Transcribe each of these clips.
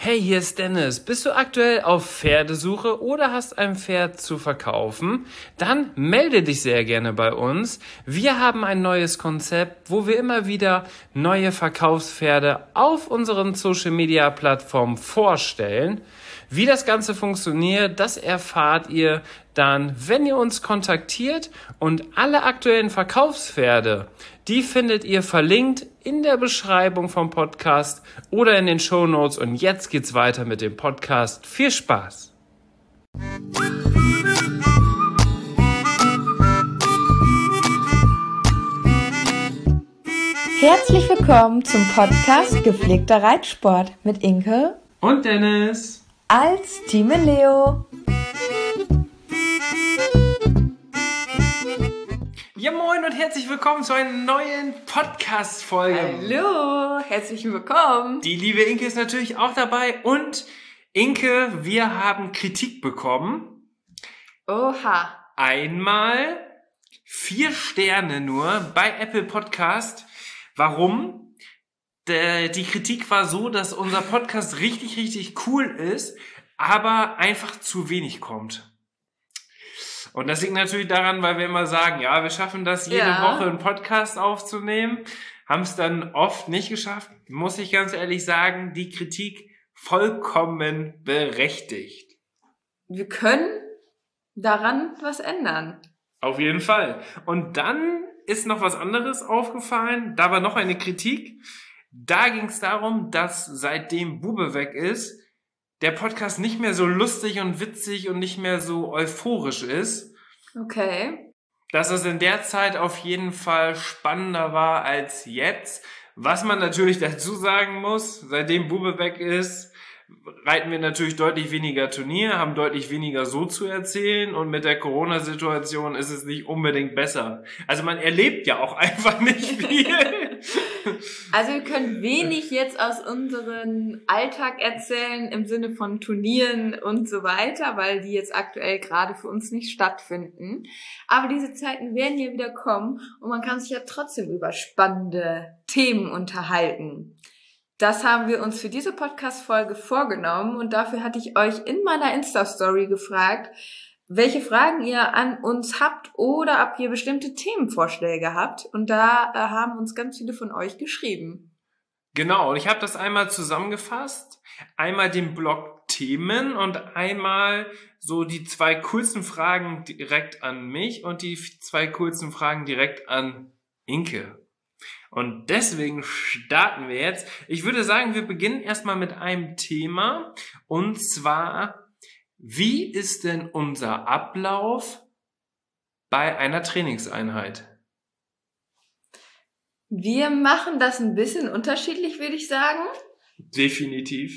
Hey, hier ist Dennis. Bist du aktuell auf Pferdesuche oder hast ein Pferd zu verkaufen? Dann melde dich sehr gerne bei uns. Wir haben ein neues Konzept, wo wir immer wieder neue Verkaufspferde auf unseren Social-Media-Plattformen vorstellen. Wie das Ganze funktioniert, das erfahrt ihr dann, wenn ihr uns kontaktiert, und alle aktuellen Verkaufspferde, die findet ihr verlinkt in der Beschreibung vom Podcast oder in den Shownotes. Und jetzt geht's weiter mit dem Podcast. Viel Spaß! Herzlich willkommen zum Podcast Gepflegter Reitsport mit Inke und Dennis als Team Leo. Ja, moin und herzlich willkommen zu einer neuen Podcast-Folge. Hallo, herzlich willkommen. Die liebe Inke ist natürlich auch dabei. Und Inke, wir haben Kritik bekommen. Oha. Einmal 4 Sterne nur bei Apple Podcast. Warum? Die Kritik war so, dass unser Podcast richtig, richtig cool ist, aber einfach zu wenig kommt. Und das liegt natürlich daran, weil wir immer sagen, ja, wir schaffen das jede Woche einen Podcast aufzunehmen, haben es dann oft nicht geschafft. Muss ich ganz ehrlich sagen, die Kritik vollkommen berechtigt. Wir können daran was ändern. Auf jeden Fall. Und dann ist noch was anderes aufgefallen. Da war noch eine Kritik. Da ging es darum, dass seitdem Bube weg ist, der Podcast nicht mehr so lustig und witzig und nicht mehr so euphorisch ist. Okay. Dass es in der Zeit auf jeden Fall spannender war als jetzt. Was man natürlich dazu sagen muss, seitdem Bube weg ist, reiten wir natürlich deutlich weniger Turnier, haben deutlich weniger so zu erzählen, und mit der Corona-Situation ist es nicht unbedingt besser. Also man erlebt ja auch einfach nicht viel. Also wir können wenig jetzt aus unserem Alltag erzählen im Sinne von Turnieren und so weiter, weil die jetzt aktuell gerade für uns nicht stattfinden. Aber diese Zeiten werden ja wieder kommen und man kann sich ja trotzdem über spannende Themen unterhalten. Das haben wir uns für diese Podcast-Folge vorgenommen, und dafür hatte ich euch in meiner Insta-Story gefragt, welche Fragen ihr an uns habt oder ob ihr bestimmte Themenvorschläge habt. Und da haben uns ganz viele von euch geschrieben. Genau, und ich habe das einmal zusammengefasst. Einmal den Blog Themen und einmal so die 2 coolsten Fragen direkt an mich und die 2 coolsten Fragen direkt an Inke. Und deswegen starten wir jetzt. Ich würde sagen, wir beginnen erstmal mit einem Thema, und zwar: Wie ist denn unser Ablauf bei einer Trainingseinheit? Wir machen das ein bisschen unterschiedlich, würde ich sagen. Definitiv.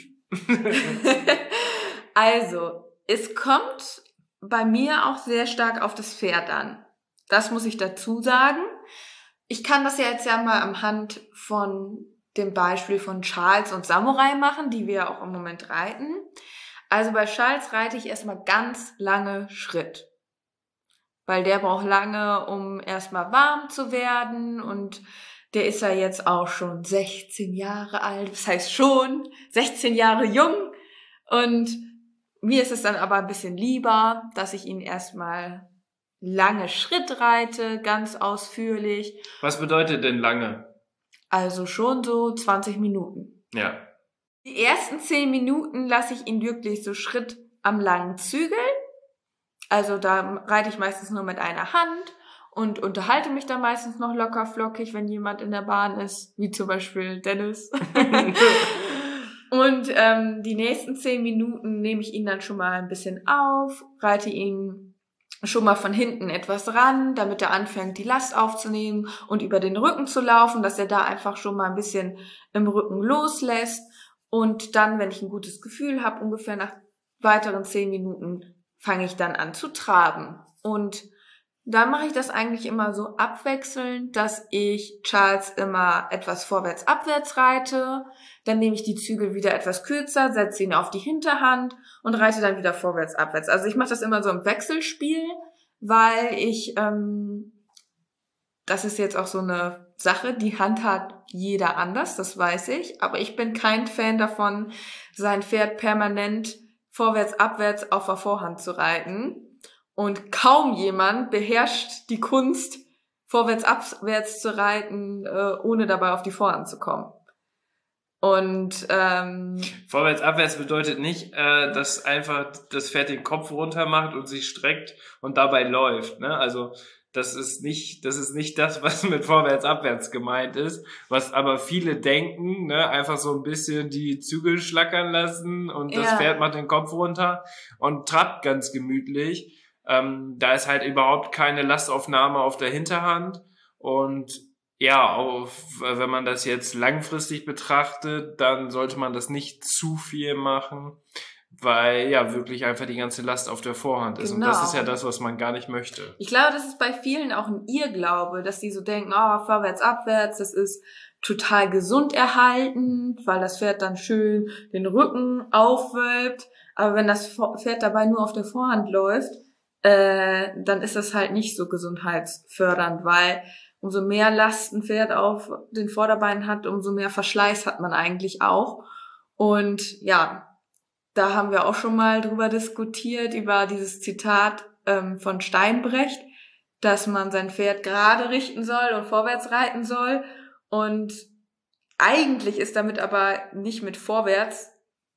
Also, es kommt bei mir auch sehr stark auf das Pferd an. Das muss ich dazu sagen. Ich kann das ja jetzt ja mal am Hand von dem Beispiel von Charles und Samurai machen, die wir auch im Moment reiten. Also bei Charles reite ich erstmal ganz lange Schritt, weil der braucht lange, um erstmal warm zu werden, und der ist ja jetzt auch schon 16 Jahre alt, das heißt schon 16 Jahre jung, und mir ist es dann aber ein bisschen lieber, dass ich ihn erstmal lange Schritt reite, ganz ausführlich. Was bedeutet denn lange? Also schon so 20 Minuten. Ja. Die ersten 10 Minuten lasse ich ihn wirklich so Schritt am langen Zügel. Also da reite ich meistens nur mit einer Hand und unterhalte mich dann meistens noch locker flockig, wenn jemand in der Bahn ist, wie zum Beispiel Dennis. Und die nächsten 10 Minuten nehme ich ihn dann schon mal ein bisschen auf, reite ihn schon mal von hinten etwas ran, damit er anfängt, die Last aufzunehmen und über den Rücken zu laufen, dass er da einfach schon mal ein bisschen im Rücken loslässt. Und dann, wenn ich ein gutes Gefühl habe, ungefähr nach weiteren 10 Minuten, fange ich dann an zu traben. Und dann mache ich das eigentlich immer so abwechselnd, dass ich Charles immer etwas vorwärts-abwärts reite, dann nehme ich die Zügel wieder etwas kürzer, setze ihn auf die Hinterhand und reite dann wieder vorwärts-abwärts. Also ich mache das immer so im Wechselspiel, weil ich, das ist jetzt auch so eine Sache, die handhabt jeder anders, das weiß ich, aber ich bin kein Fan davon, sein Pferd permanent vorwärts, abwärts auf der Vorhand zu reiten. Und kaum jemand beherrscht die Kunst, vorwärts, abwärts zu reiten, ohne dabei auf die Vorhand zu kommen. Und vorwärts, abwärts bedeutet nicht, dass einfach das Pferd den Kopf runter macht und sich streckt und dabei läuft. Ne? Also das ist nicht das, was mit vorwärts, abwärts gemeint ist, was aber viele denken, ne? Einfach so ein bisschen die Zügel schlackern lassen und das Pferd macht den Kopf runter und trabt ganz gemütlich. Da ist halt überhaupt keine Lastaufnahme auf der Hinterhand und ja, wenn man das jetzt langfristig betrachtet, dann sollte man das nicht zu viel machen, weil ja wirklich einfach die ganze Last auf der Vorhand ist. Genau. Und das ist ja das, was man gar nicht möchte. Ich glaube, das ist bei vielen auch ein Irrglaube, dass die so denken, oh, vorwärts, abwärts, das ist total gesund erhalten, weil das Pferd dann schön den Rücken aufwölbt. Aber wenn das Pferd dabei nur auf der Vorhand läuft, dann ist das halt nicht so gesundheitsfördernd, weil umso mehr Last ein Pferd auf den Vorderbeinen hat, umso mehr Verschleiß hat man eigentlich auch. Und ja, da haben wir auch schon mal drüber diskutiert, über dieses Zitat von Steinbrecht, dass man sein Pferd gerade richten soll und vorwärts reiten soll. Und eigentlich ist damit aber nicht mit vorwärts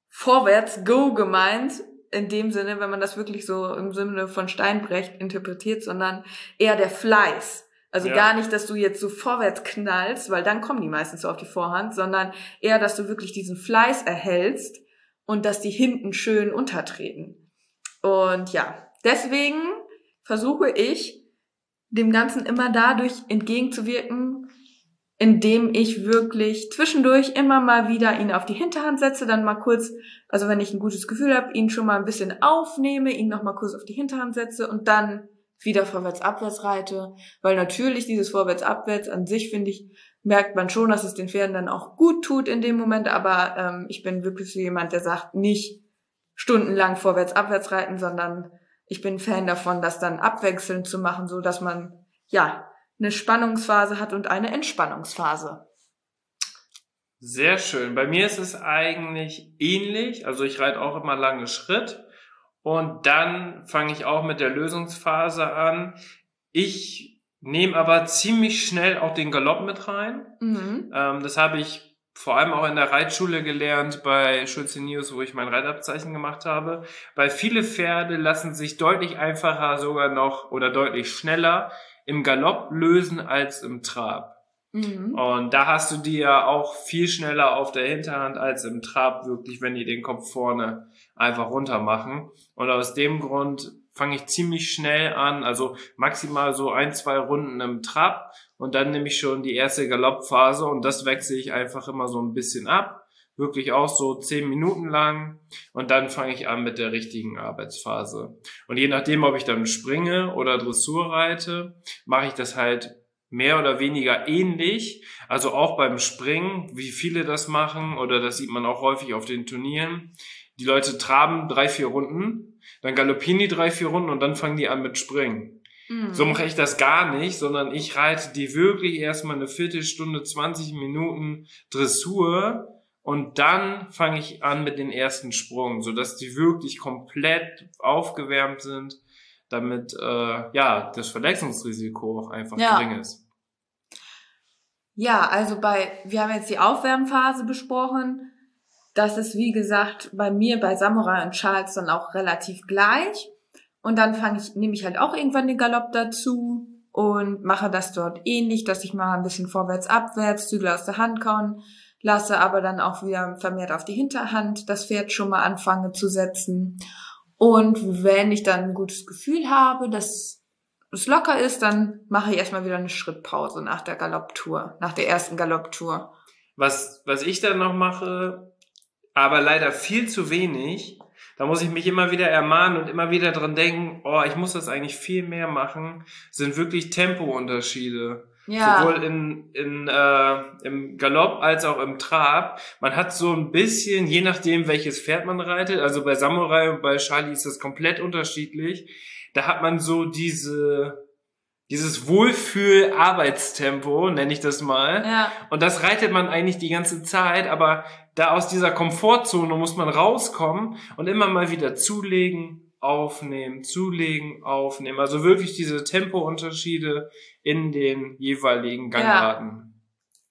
go gemeint, in dem Sinne, wenn man das wirklich so im Sinne von Steinbrecht interpretiert, sondern eher der Fleiß. Also gar nicht, dass du jetzt so vorwärts knallst, weil dann kommen die meistens so auf die Vorhand, sondern eher, dass du wirklich diesen Fleiß erhältst und dass die hinten schön untertreten. Und ja, deswegen versuche ich, dem Ganzen immer dadurch entgegenzuwirken, indem ich wirklich zwischendurch immer mal wieder ihn auf die Hinterhand setze, dann mal kurz, also wenn ich ein gutes Gefühl habe, ihn schon mal ein bisschen aufnehme, ihn noch mal kurz auf die Hinterhand setze und dann wieder vorwärts-abwärts reite, weil natürlich dieses vorwärts-abwärts an sich, finde ich, merkt man schon, dass es den Pferden dann auch gut tut in dem Moment, aber ich bin wirklich so jemand, der sagt, nicht stundenlang vorwärts-abwärts reiten, sondern ich bin Fan davon, das dann abwechselnd zu machen, so dass man, ja, eine Spannungsphase hat und eine Entspannungsphase. Sehr schön. Bei mir ist es eigentlich ähnlich. Also ich reite auch immer lange Schritt und dann fange ich auch mit der Lösungsphase an. Ich nehme aber ziemlich schnell auch den Galopp mit rein. Mhm. Das habe ich vor allem auch in der Reitschule gelernt bei Schulze-Nius, wo ich mein Reitabzeichen gemacht habe. Weil viele Pferde lassen sich deutlich einfacher sogar noch oder deutlich schneller im Galopp lösen als im Trab. Mhm. Und da hast du die ja auch viel schneller auf der Hinterhand als im Trab wirklich, wenn die den Kopf vorne einfach runter machen. Und aus dem Grund fange ich ziemlich schnell an, also maximal so 1-2 Runden im Trab und dann nehme ich schon die erste Galoppphase und das wechsle ich einfach immer so ein bisschen ab. Wirklich auch so 10 Minuten lang und dann fange ich an mit der richtigen Arbeitsphase. Und je nachdem, ob ich dann springe oder Dressur reite, mache ich das halt mehr oder weniger ähnlich. Also auch beim Springen, wie viele das machen oder das sieht man auch häufig auf den Turnieren. Die Leute traben 3-4 Runden, dann galoppieren die 3-4 Runden und dann fangen die an mit Springen. Mhm. So mache ich das gar nicht, sondern ich reite die wirklich erstmal eine Viertelstunde, 20 Minuten Dressur. Und dann fange ich an mit den ersten Sprung, sodass die wirklich komplett aufgewärmt sind, damit das Verletzungsrisiko auch einfach gering ist. Ja, also wir haben jetzt die Aufwärmphase besprochen. Das ist, wie gesagt, bei mir, bei Samurai und Charles dann auch relativ gleich. Und dann nehme ich halt auch irgendwann den Galopp dazu und mache das dort ähnlich, dass ich mal ein bisschen vorwärts, abwärts, Zügel aus der Hand kauen lasse, aber dann auch wieder vermehrt auf die Hinterhand das Pferd schon mal anfange zu setzen. Und wenn ich dann ein gutes Gefühl habe, dass es locker ist, dann mache ich erstmal wieder eine Schrittpause nach der Galopptour, nach der ersten Galopptour. Was ich dann noch mache, aber leider viel zu wenig, da muss ich mich immer wieder ermahnen und immer wieder dran denken, ich muss das eigentlich viel mehr machen, sind wirklich Tempounterschiede. Ja. Sowohl im Galopp als auch im Trab. Man hat so ein bisschen, je nachdem welches Pferd man reitet, also bei Samurai und bei Charlie ist das komplett unterschiedlich. Da hat man so diese dieses Wohlfühl-Arbeitstempo, nenne ich das mal. Ja. Und das reitet man eigentlich die ganze Zeit, aber da aus dieser Komfortzone muss man rauskommen und immer mal wieder zulegen, aufnehmen, zulegen, aufnehmen. Also wirklich diese Tempounterschiede in den jeweiligen Gangarten.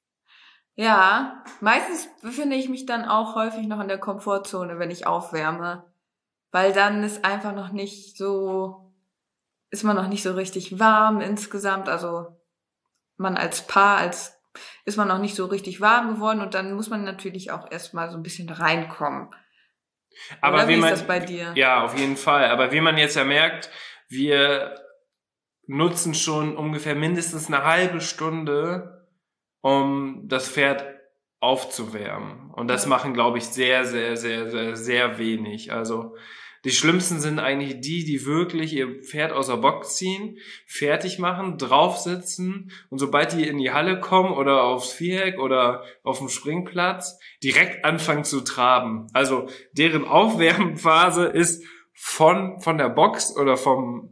Ja, meistens befinde ich mich dann auch häufig noch in der Komfortzone, wenn ich aufwärme. Weil dann ist einfach noch nicht so, ist man noch nicht so richtig warm insgesamt. Also man als Paar, ist man noch nicht so richtig warm geworden und dann muss man natürlich auch erstmal so ein bisschen reinkommen. Aber Oder wie ist das bei dir? Ja, auf jeden Fall. Aber wie man jetzt ja merkt, wir nutzen schon ungefähr mindestens eine halbe Stunde, um das Pferd aufzuwärmen. Und das machen, glaube ich, sehr, sehr, sehr, sehr, sehr wenig. Also die schlimmsten sind eigentlich die wirklich ihr Pferd aus der Box ziehen, fertig machen, draufsitzen und sobald die in die Halle kommen oder aufs Viereck oder auf dem Springplatz, direkt anfangen zu traben. Also deren Aufwärmphase ist von der Box oder von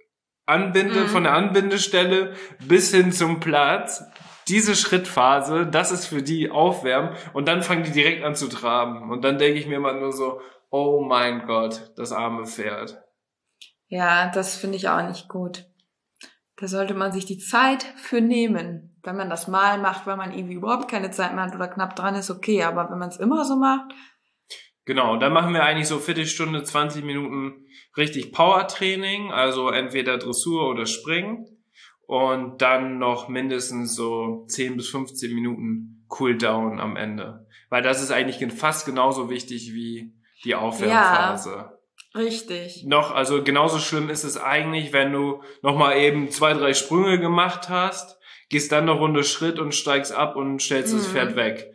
der Anbindestelle bis hin zum Platz. Diese Schrittphase, das ist für die Aufwärmen und dann fangen die direkt an zu traben. Und dann denke ich mir mal nur so, oh mein Gott, das arme Pferd. Ja, das finde ich auch nicht gut. Da sollte man sich die Zeit für nehmen. Wenn man das mal macht, weil man irgendwie überhaupt keine Zeit mehr hat oder knapp dran ist, okay. Aber wenn man es immer so macht. Genau, und dann machen wir eigentlich so Viertelstunde, 20 Minuten richtig Powertraining, also entweder Dressur oder Springen. Und dann noch mindestens so 10 bis 15 Minuten Cooldown am Ende. Weil das ist eigentlich fast genauso wichtig wie die Aufwärmphase. Ja, richtig. Also genauso schlimm ist es eigentlich, wenn du nochmal eben 2, 3 Sprünge gemacht hast, gehst dann eine Runde Schritt und steigst ab und stellst das Pferd weg.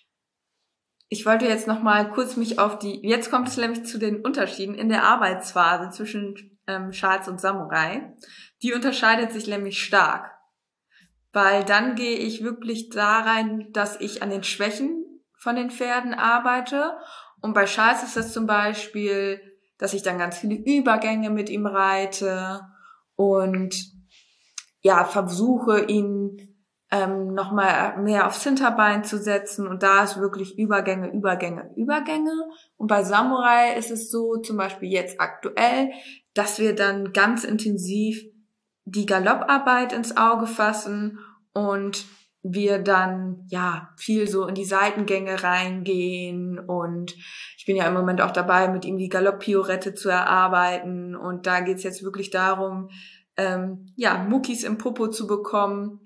Ich wollte jetzt nochmal kurz jetzt kommt es nämlich zu den Unterschieden in der Arbeitsphase zwischen Charles und Samurai. Die unterscheidet sich nämlich stark. Weil dann gehe ich wirklich da rein, dass ich an den Schwächen von den Pferden arbeite. Und bei Charles ist das zum Beispiel, dass ich dann ganz viele Übergänge mit ihm reite und ja, versuche ihn nochmal mehr aufs Hinterbein zu setzen. Und da ist wirklich Übergänge. Und bei Samurai ist es so, zum Beispiel jetzt aktuell, dass wir dann ganz intensiv die Galopparbeit ins Auge fassen und wir dann ja viel so in die Seitengänge reingehen und ich bin ja im Moment auch dabei, mit ihm die Galopp-Pirouette zu erarbeiten und da geht's jetzt wirklich darum, Muckis im Popo zu bekommen,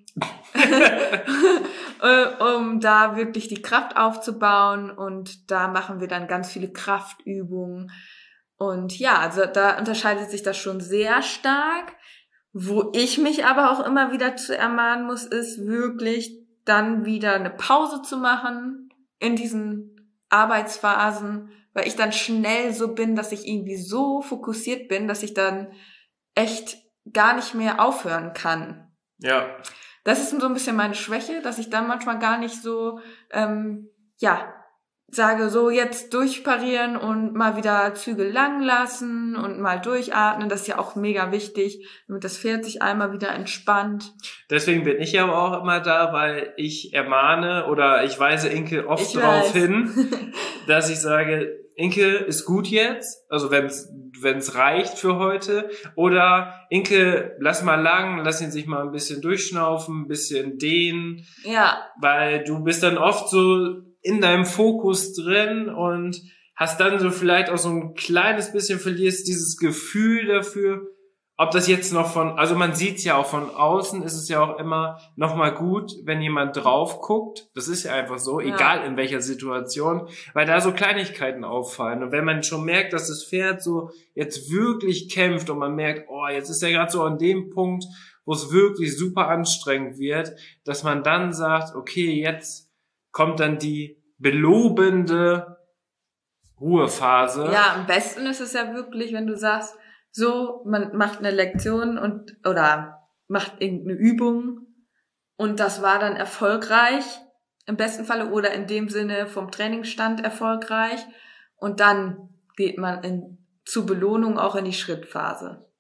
um da wirklich die Kraft aufzubauen und da machen wir dann ganz viele Kraftübungen und ja, also da unterscheidet sich das schon sehr stark. Wo ich mich aber auch immer wieder zu ermahnen muss, ist wirklich dann wieder eine Pause zu machen in diesen Arbeitsphasen, weil ich dann schnell so bin, dass ich irgendwie so fokussiert bin, dass ich dann echt gar nicht mehr aufhören kann. Ja. Das ist so ein bisschen meine Schwäche, dass ich dann manchmal gar nicht so, sage so jetzt durchparieren und mal wieder Zügel lang lassen und mal durchatmen. Das ist ja auch mega wichtig, damit das Pferd sich einmal wieder entspannt. Deswegen bin ich aber auch immer da, weil ich ermahne oder ich weise Inke oft darauf hin, dass ich sage, Inke ist gut jetzt, also wenn's reicht für heute, oder Inke, lass mal lang, lass ihn sich mal ein bisschen durchschnaufen, ein bisschen dehnen. Ja. Weil du bist dann oft so in deinem Fokus drin und hast dann so vielleicht auch so ein kleines bisschen verlierst dieses Gefühl dafür, ob das jetzt noch also man sieht's ja auch von außen, ist es ja auch immer noch mal gut, wenn jemand drauf guckt. Das ist ja einfach so, egal in welcher Situation, weil da so Kleinigkeiten auffallen. Und wenn man schon merkt, dass das Pferd so jetzt wirklich kämpft und man merkt, oh, jetzt ist er gerade so an dem Punkt, wo es wirklich super anstrengend wird, dass man dann sagt, okay, jetzt kommt dann die belobende Ruhephase. Ja, am besten ist es ja wirklich, wenn du sagst, so, man macht eine Lektion oder macht irgendeine Übung und das war dann erfolgreich, im besten Falle oder in dem Sinne vom Trainingsstand erfolgreich und dann geht man zur Belohnung auch in die Schrittphase.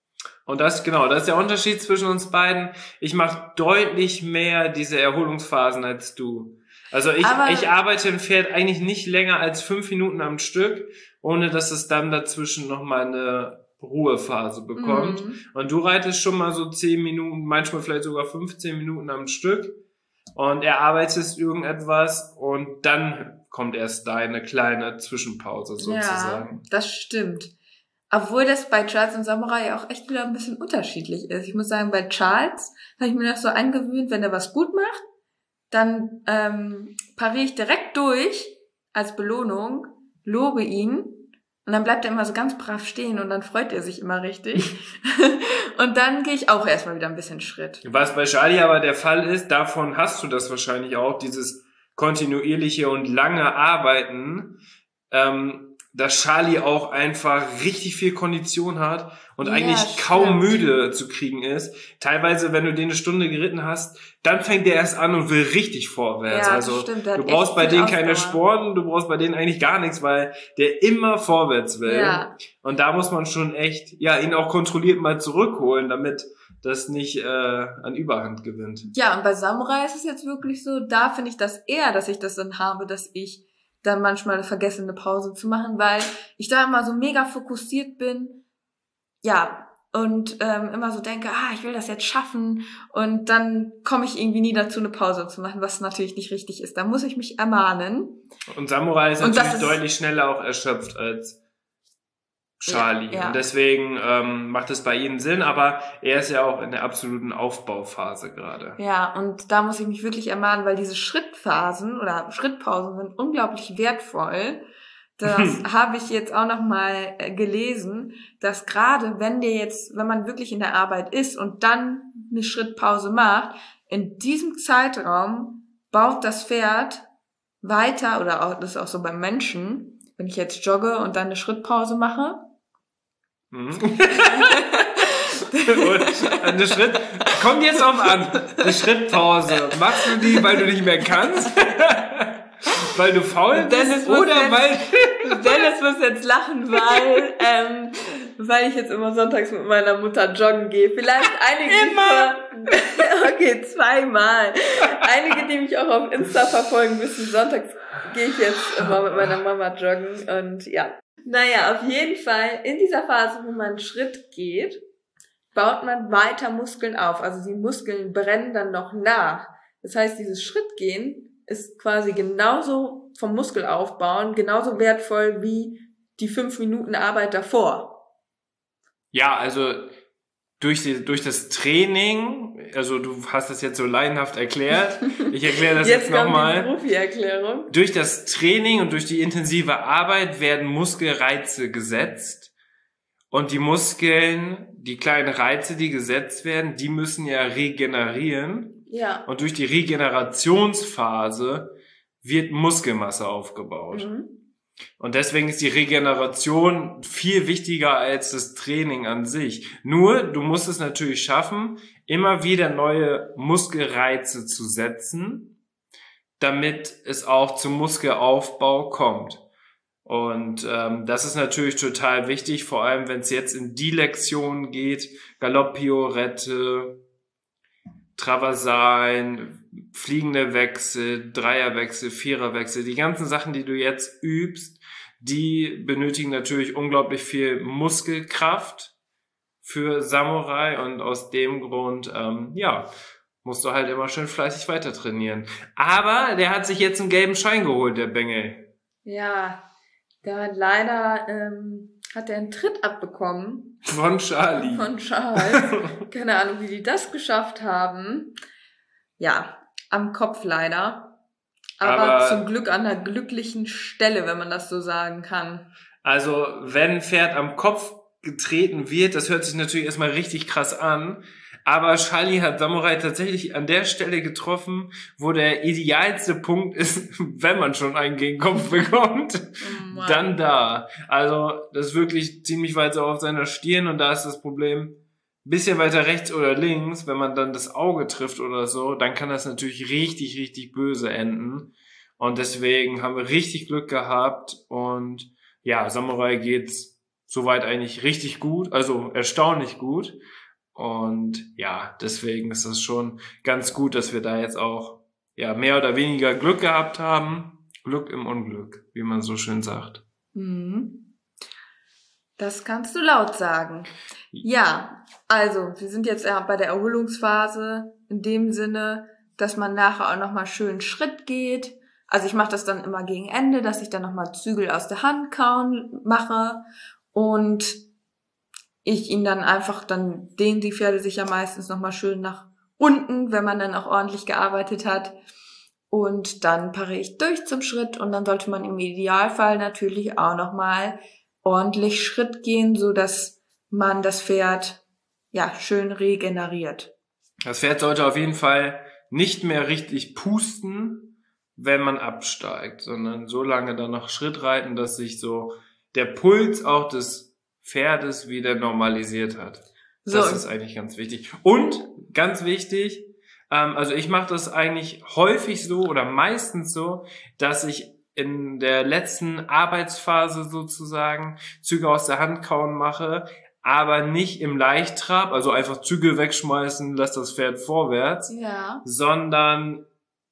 Und das ist der Unterschied zwischen uns beiden. Ich mache deutlich mehr diese Erholungsphasen als du. Also ich arbeite im Pferd eigentlich nicht länger als 5 Minuten am Stück, ohne dass es dann dazwischen nochmal eine Ruhephase bekommt. Und du reitest schon mal so 10 Minuten, manchmal vielleicht sogar 15 Minuten am Stück und erarbeitest irgendetwas und dann kommt erst deine kleine Zwischenpause sozusagen. Ja, das stimmt. Obwohl das bei Charles und Samurai auch echt wieder ein bisschen unterschiedlich ist. Ich muss sagen, bei Charles habe ich mir das so angewöhnt, wenn er was gut macht, dann pariere ich direkt durch als Belohnung, lobe ihn und dann bleibt er immer so ganz brav stehen und dann freut er sich immer richtig. Und dann gehe ich auch erstmal wieder ein bisschen Schritt. Was bei Charlie aber der Fall ist, davon hast du das wahrscheinlich auch, dieses kontinuierliche und lange Arbeiten, dass Charlie auch einfach richtig viel Kondition hat und eigentlich kaum müde zu kriegen ist. Teilweise, wenn du den eine Stunde geritten hast, dann fängt der erst an und will richtig vorwärts. Ja, also stimmt, du brauchst bei denen keine Sporten, du brauchst bei denen eigentlich gar nichts, weil der immer vorwärts will. Ja. Und da muss man schon echt, ihn auch kontrolliert mal zurückholen, damit das nicht an Überhand gewinnt. Ja, und bei Samurai ist es jetzt wirklich so, da finde ich das eher, dass ich das dann habe, dass ich dann manchmal vergesse, eine Pause zu machen, weil ich da immer so mega fokussiert bin, und immer so denke, ich will das jetzt schaffen und dann komme ich irgendwie nie dazu, eine Pause zu machen, was natürlich nicht richtig ist. Da muss ich mich ermahnen. Und Samurai ist natürlich deutlich schneller auch erschöpft als Charlie. Ja. Und deswegen macht es bei ihm Sinn, aber er ist ja auch in der absoluten Aufbauphase gerade. Ja, und da muss ich mich wirklich ermahnen, weil diese Schrittphasen oder Schrittpausen sind unglaublich wertvoll. Das habe ich jetzt auch noch mal gelesen, dass gerade wenn man wirklich in der Arbeit ist und dann eine Schrittpause macht, in diesem Zeitraum baut das Pferd weiter, oder auch, das ist auch so beim Menschen, wenn ich jetzt jogge und dann eine Schrittpause mache. Kommt jetzt auf an, eine Schrittpause. Machst du die, weil du nicht mehr kannst? Weil du faul bist? Weil Dennis muss jetzt lachen, weil ich jetzt immer sonntags mit meiner Mutter joggen gehe. Vielleicht einige... Okay, 2-mal. Einige, die mich auch auf Insta verfolgen, wissen, sonntags gehe ich jetzt immer mit meiner Mama joggen und ja. Naja, auf jeden Fall, in dieser Phase, wo man einen Schritt geht, baut man weiter Muskeln auf. Also die Muskeln brennen dann noch nach. Das heißt, dieses Schrittgehen ist quasi genauso vom Muskelaufbauen, genauso wertvoll wie die 5 Minuten Arbeit davor. Ja, also durch das Training, also du hast das jetzt so laienhaft erklärt, ich erkläre das jetzt nochmal. Die Profi-Erklärung. Durch das Training und durch die intensive Arbeit werden Muskelreize gesetzt und die Muskeln, die kleinen Reize, die gesetzt werden, die müssen ja regenerieren. Ja. Und durch die Regenerationsphase wird Muskelmasse aufgebaut. Und deswegen ist die Regeneration viel wichtiger als das Training an sich. Nur, du musst es natürlich schaffen, immer wieder neue Muskelreize zu setzen, damit es auch zum Muskelaufbau kommt. Und das ist natürlich total wichtig, vor allem wenn es jetzt in die Lektion geht, Galopp-Pirouette, Traversalen, fliegende Wechsel, Dreierwechsel, Viererwechsel, die ganzen Sachen, die du jetzt übst, die benötigen natürlich unglaublich viel Muskelkraft für Samurai und aus dem Grund, musst du halt immer schön fleißig weiter trainieren. Aber der hat sich jetzt einen gelben Schein geholt, der Bengel. Ja, der hat leider hat er einen Tritt abbekommen. Von Charlie. Von Charles. Keine Ahnung, wie die das geschafft haben. Ja, am Kopf leider. Aber zum Glück an einer glücklichen Stelle, wenn man das so sagen kann. Also, wenn ein Pferd am Kopf getreten wird, das hört sich natürlich erstmal richtig krass an. Aber Charlie hat Samurai tatsächlich an der Stelle getroffen, wo der idealste Punkt ist, wenn man schon einen gegen den Kopf bekommt, dann da. Also das ist wirklich ziemlich weit so auf seiner Stirn und da ist das Problem, bisschen weiter rechts oder links, wenn man dann das Auge trifft oder so, dann kann das natürlich richtig, richtig böse enden. Und deswegen haben wir richtig Glück gehabt und ja, Samurai geht's soweit eigentlich richtig gut, also erstaunlich gut. Und ja, deswegen ist es schon ganz gut, dass wir da jetzt auch mehr oder weniger Glück gehabt haben. Glück im Unglück, wie man so schön sagt. Mhm. Das kannst du laut sagen. Ja, also wir sind jetzt bei der Erholungsphase in dem Sinne, dass man nachher auch nochmal schön Schritt geht. Also ich mache das dann immer gegen Ende, dass ich dann nochmal Zügel aus der Hand kauen mache und ich ihn dann einfach, dann dehnen die Pferde sich ja meistens nochmal schön nach unten, wenn man dann auch ordentlich gearbeitet hat. Und dann pariere ich durch zum Schritt und dann sollte man im Idealfall natürlich auch nochmal ordentlich Schritt gehen, so dass man das Pferd schön regeneriert. Das Pferd sollte auf jeden Fall nicht mehr richtig pusten, wenn man absteigt, sondern so lange dann noch Schritt reiten, dass sich so der Puls auch des Pferdes wieder normalisiert hat. So. Das ist eigentlich ganz wichtig. Und ganz wichtig, also ich mache das eigentlich häufig so oder meistens so, dass ich in der letzten Arbeitsphase sozusagen Züge aus der Hand kauen mache, aber nicht im Leichttrab, also einfach Zügel wegschmeißen, lass das Pferd vorwärts, sondern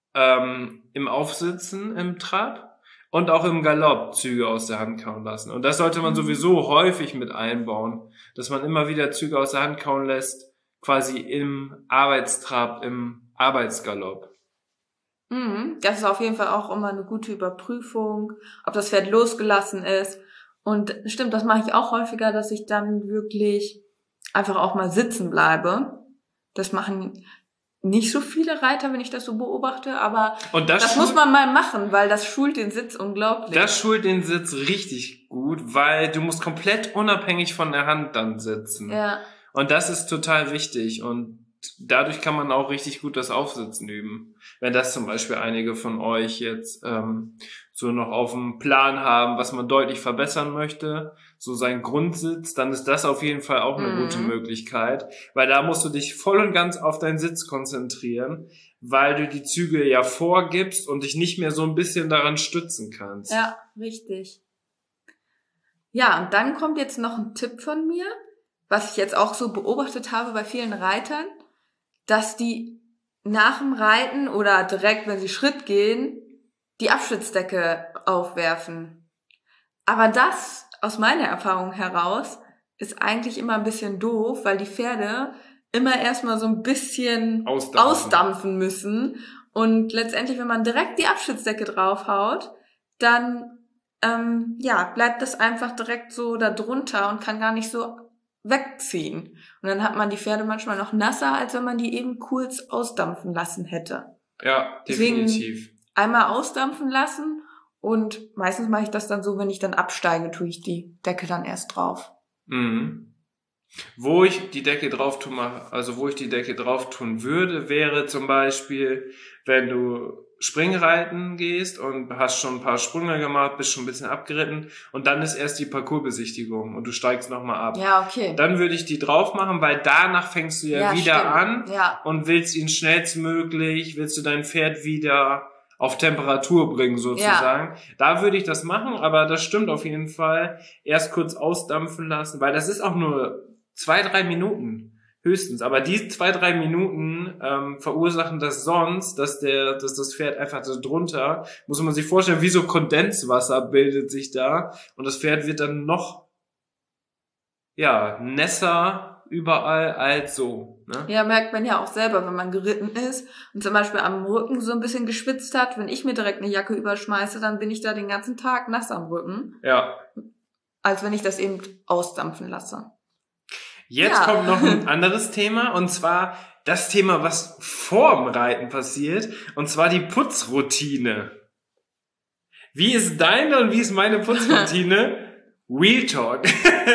im Aufsitzen im Trab und auch im Galopp Züge aus der Hand kauen lassen. Und das sollte man sowieso häufig mit einbauen, dass man immer wieder Züge aus der Hand kauen lässt, quasi im Arbeitstrab, im Arbeitsgalopp. Das ist auf jeden Fall auch immer eine gute Überprüfung, ob das Pferd losgelassen ist. Und stimmt, das mache ich auch häufiger, dass ich dann wirklich einfach auch mal sitzen bleibe. Das machen nicht so viele Reiter, wenn ich das so beobachte, aber das muss man mal machen, weil das schult den Sitz unglaublich. Das schult den Sitz richtig gut, weil du musst komplett unabhängig von der Hand dann sitzen. Ja. Und das ist total wichtig und dadurch kann man auch richtig gut das Aufsitzen üben. Wenn das zum Beispiel einige von euch jetzt so noch auf dem Plan haben, was man deutlich verbessern möchte, so sein Grundsitz, dann ist das auf jeden Fall auch eine gute Möglichkeit, weil da musst du dich voll und ganz auf deinen Sitz konzentrieren, weil du die Zügel ja vorgibst und dich nicht mehr so ein bisschen daran stützen kannst. Ja, richtig. Ja, und dann kommt jetzt noch ein Tipp von mir, was ich jetzt auch so beobachtet habe bei vielen Reitern, dass die nach dem Reiten oder direkt, wenn sie Schritt gehen, die Abschnittsdecke aufwerfen. Aber das, aus meiner Erfahrung heraus, ist eigentlich immer ein bisschen doof, weil die Pferde immer erstmal so ein bisschen ausdampfen müssen. Und letztendlich, wenn man direkt die Abschnittsdecke draufhaut, dann bleibt das einfach direkt so da drunter und kann gar nicht so wegziehen. Und dann hat man die Pferde manchmal noch nasser, als wenn man die eben kurz ausdampfen lassen hätte. Ja, definitiv. Deswegen einmal ausdampfen lassen und meistens mache ich das dann so, wenn ich dann absteige, tue ich die Decke dann erst drauf. Wo ich die Decke drauf tun würde, wäre zum Beispiel, wenn du Springreiten gehst und hast schon ein paar Sprünge gemacht, bist schon ein bisschen abgeritten und dann ist erst die Parcoursbesichtigung und du steigst nochmal ab. Ja, okay. Dann würde ich die drauf machen, weil danach fängst du ja wieder an und willst ihn schnellstmöglich, willst du dein Pferd wieder auf Temperatur bringen sozusagen. Ja. Da würde ich das machen, aber das stimmt auf jeden Fall. Erst kurz ausdampfen lassen, weil das ist auch nur 2-3 Minuten. Höchstens. Aber die 2-3 Minuten verursachen das sonst, dass das Pferd einfach so drunter, muss man sich vorstellen, wie so Kondenswasser bildet sich da und das Pferd wird dann noch nässer überall als so. Ne? Ja, merkt man ja auch selber, wenn man geritten ist und zum Beispiel am Rücken so ein bisschen geschwitzt hat. Wenn ich mir direkt eine Jacke überschmeiße, dann bin ich da den ganzen Tag nass am Rücken. Ja. Als wenn ich das eben ausdampfen lasse. Jetzt kommt noch ein anderes Thema, und zwar das Thema, was vorm Reiten passiert, und zwar die Putzroutine. Wie ist deine und wie ist meine Putzroutine? Real Talk.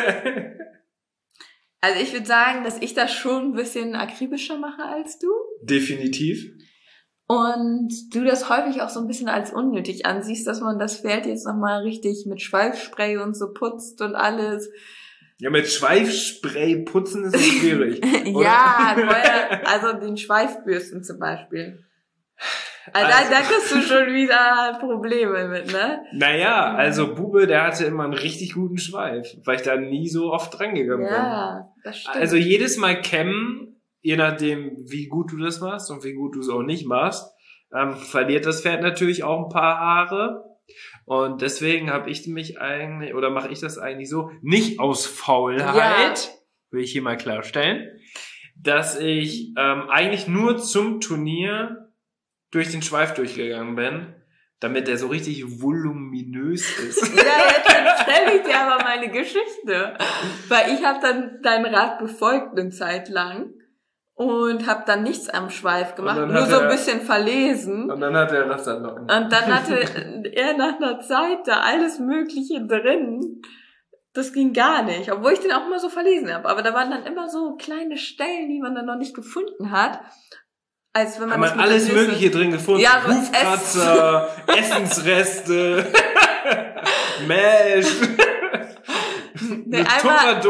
Also ich würde sagen, dass ich das schon ein bisschen akribischer mache als du. Definitiv. Und du das häufig auch so ein bisschen als unnötig ansiehst, dass man das Pferd jetzt nochmal richtig mit Schweifspray und so putzt und alles. Ja, mit Schweifspray putzen ist schwierig. Ja, also den Schweifbürsten zum Beispiel. Also, da kriegst du schon wieder Probleme mit, ne? Naja, also Bube, der hatte immer einen richtig guten Schweif, weil ich da nie so oft dran gegangen bin. Ja, das stimmt. Also jedes Mal kämmen, je nachdem, wie gut du das machst und wie gut du es auch nicht machst, verliert das Pferd natürlich auch ein paar Haare. Und deswegen mache ich das eigentlich so, nicht aus Faulheit, will ich hier mal klarstellen, dass ich eigentlich nur zum Turnier durch den Schweif durchgegangen bin, damit der so richtig voluminös ist. Ja, jetzt erzähle ich dir aber meine Geschichte. Weil ich habe dann deinen Rat befolgt eine Zeit lang und habe dann nichts am Schweif gemacht, nur so ein bisschen verlesen. Und dann hat er Rasterlocken. Und dann hatte er nach einer Zeit da alles Mögliche drin. Das ging gar nicht, obwohl ich den auch immer so verlesen habe. Aber da waren dann immer so kleine Stellen, die man dann noch nicht gefunden hat. Als wenn man alles Mögliche drin gefunden. Ja, so Hufkratzer, Essensreste, Mesh. Nee, einmal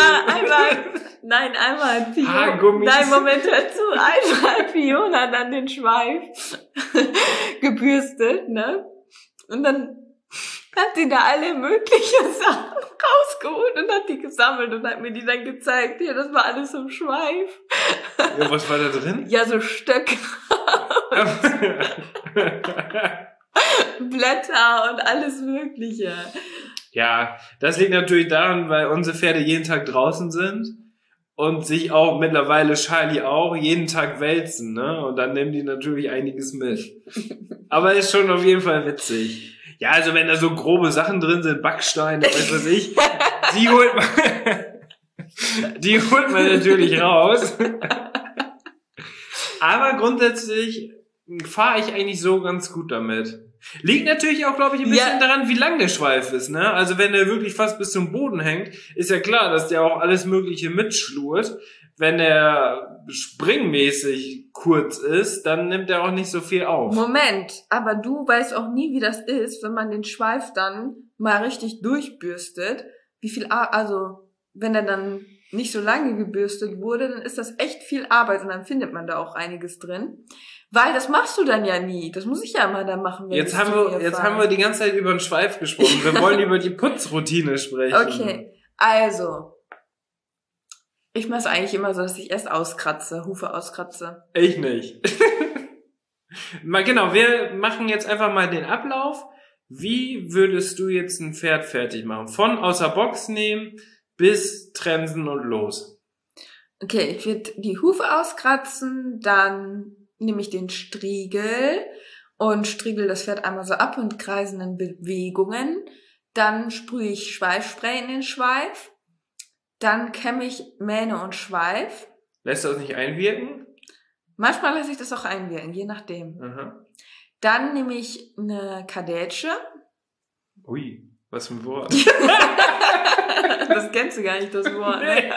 hat Fiona, Haargummis. nein, Moment, hör zu, einmal hat Fiona dann den Schweif gebürstet, ne? Und dann hat sie da alle möglichen Sachen rausgeholt und hat die gesammelt und hat mir die dann gezeigt. Ja, das war alles im Schweif. Ja, was war da drin? Ja, so Stöcke. Blätter und alles Mögliche. Ja, das liegt natürlich daran, weil unsere Pferde jeden Tag draußen sind und sich auch mittlerweile Charlie auch jeden Tag wälzen, ne? Und dann nehmen die natürlich einiges mit. Aber ist schon auf jeden Fall witzig. Ja, also wenn da so grobe Sachen drin sind, Backsteine, was ich, die holt man natürlich raus. Aber grundsätzlich fahre ich eigentlich so ganz gut damit. Liegt natürlich auch, glaube ich, ein bisschen daran, wie lang der Schweif ist, ne? Also wenn der wirklich fast bis zum Boden hängt, ist ja klar, dass der auch alles Mögliche mitschlurt. Wenn er springmäßig kurz ist, dann nimmt er auch nicht so viel auf. Moment, aber du weißt auch nie, wie das ist, wenn man den Schweif dann mal richtig durchbürstet. Also wenn er dann nicht so lange gebürstet wurde, dann ist das echt viel Arbeit und dann findet man da auch einiges drin. Weil das machst du dann ja nie. Das muss ich ja mal dann machen. Wenn Jetzt haben wir die ganze Zeit über den Schweif gesprochen. Wir wollen über die Putzroutine sprechen. Okay, also ich mache es eigentlich immer so, dass ich erst Hufe auskratze. Ich nicht. Mal genau, wir machen jetzt einfach mal den Ablauf. Wie würdest du jetzt ein Pferd fertig machen? Von außer Box nehmen bis trensen und los. Okay, ich würde die Hufe auskratzen, dann nehme ich den Striegel und striegel das Pferd einmal so ab und kreisenden Bewegungen. Dann sprühe ich Schweifspray in den Schweif. Dann kämme ich Mähne und Schweif. Lässt du das nicht einwirken? Manchmal lasse ich das auch einwirken, je nachdem. Aha. Dann nehme ich eine Kadetsche. Ui, was für ein Wort. Das kennst du gar nicht, das Wort. Ne?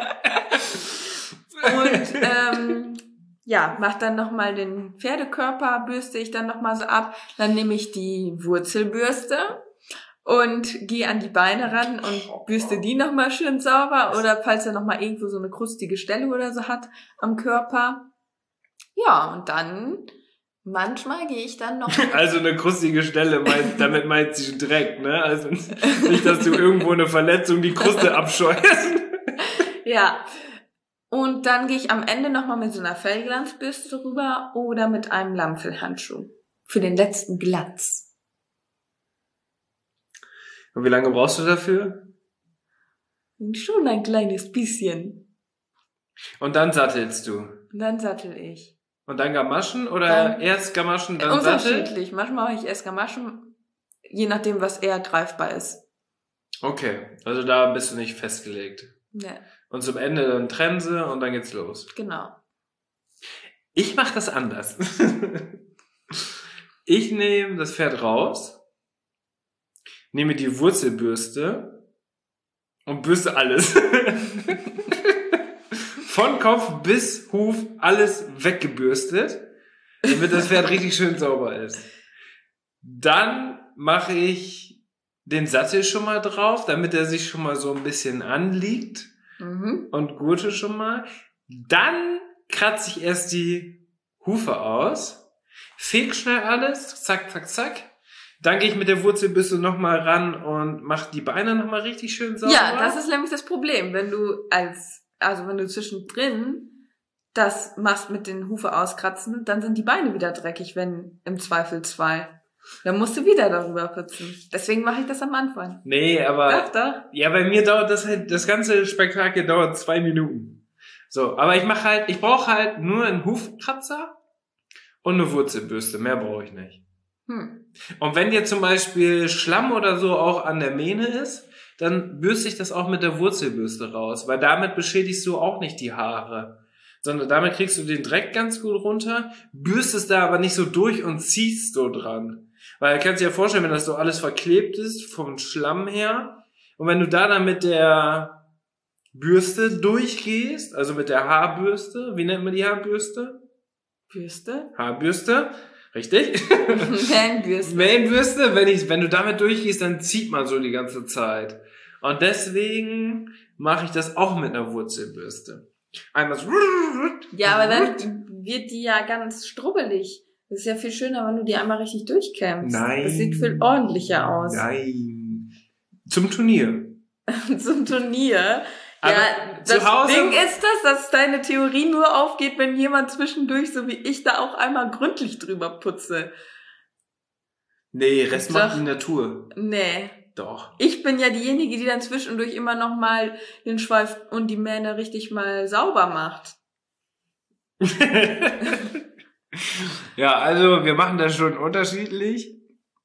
Und mach dann nochmal den Pferdekörper, bürste ich dann nochmal so ab. Dann nehme ich die Wurzelbürste und gehe an die Beine ran und bürste die nochmal schön sauber. Oder falls er nochmal irgendwo so eine krustige Stelle oder so hat am Körper. Ja, und dann manchmal gehe ich dann noch... Also eine krustige Stelle, damit meint sie Dreck, ne? Also nicht, dass du irgendwo eine Verletzung die Kruste abscheuerst. Ja. Und dann gehe ich am Ende nochmal mit so einer Fellglanzbürste rüber oder mit einem Lammfellhandschuh. Für den letzten Glanz. Und wie lange brauchst du dafür? Schon ein kleines bisschen. Und dann sattelst du? Und dann sattel ich. Und dann Gamaschen oder erst Gamaschen, dann Sattel? Unterschiedlich. Manchmal mache ich erst Gamaschen, je nachdem, was eher greifbar ist. Okay, also da bist du nicht festgelegt. Nee. Und zum Ende dann Trense und dann geht's los. Genau. Ich mache das anders. Ich nehme das Pferd raus, nehme die Wurzelbürste und bürste alles. Von Kopf bis Huf alles weggebürstet, damit das Pferd richtig schön sauber ist. Dann mache ich den Sattel schon mal drauf, damit er sich schon mal so ein bisschen anliegt. Und Gurte schon mal. Dann kratze ich erst die Hufe aus. feg schnell alles, zack, zack, zack. Dann gehe ich mit der Wurzelbürste nochmal ran und mache die Beine nochmal richtig schön sauber. Ja, das ist nämlich das Problem. Wenn du wenn du zwischendrin das machst mit den Hufe auskratzen, dann sind die Beine wieder dreckig, wenn im Zweifelsfall. Dann musst du wieder darüber putzen. Deswegen mache ich das am Anfang. Nee, aber... Doch. Ja, bei mir dauert das ganze Spektakel dauert 2 Minuten. So, aber ich brauche halt nur einen Hufkratzer und eine Wurzelbürste. Mehr brauche ich nicht. Und wenn dir zum Beispiel Schlamm oder so auch an der Mähne ist, dann bürste ich das auch mit der Wurzelbürste raus, weil damit beschädigst du auch nicht die Haare, sondern damit kriegst du den Dreck ganz gut runter, bürstest da aber nicht so durch und ziehst so dran. Weil du kannst dir ja vorstellen, wenn das so alles verklebt ist vom Schlamm her und wenn du da dann mit der Bürste durchgehst, also mit der Haarbürste, wie nennt man die Haarbürste? Bürste? Haarbürste. Richtig? Mähnbürste. Mähnbürste, wenn du damit durchgehst, dann zieht man so die ganze Zeit. Und deswegen mache ich das auch mit einer Wurzelbürste. Einmal so. Ja, aber dann wird die ja ganz strubbelig. Das ist ja viel schöner, wenn du die einmal richtig durchkämmst. Nein. Das sieht viel ordentlicher aus. Nein. Zum Turnier. Zum Turnier. Aber ja, zu das Hause- Ding ist dass deine Theorie nur aufgeht, wenn jemand zwischendurch, so wie ich, da auch einmal gründlich drüber putze. Nee, Rest Doch. macht die Natur. Nee. Doch. Ich bin ja diejenige, die dann zwischendurch immer noch mal den Schweif und die Mähne richtig mal sauber macht. Ja, also wir machen das schon unterschiedlich.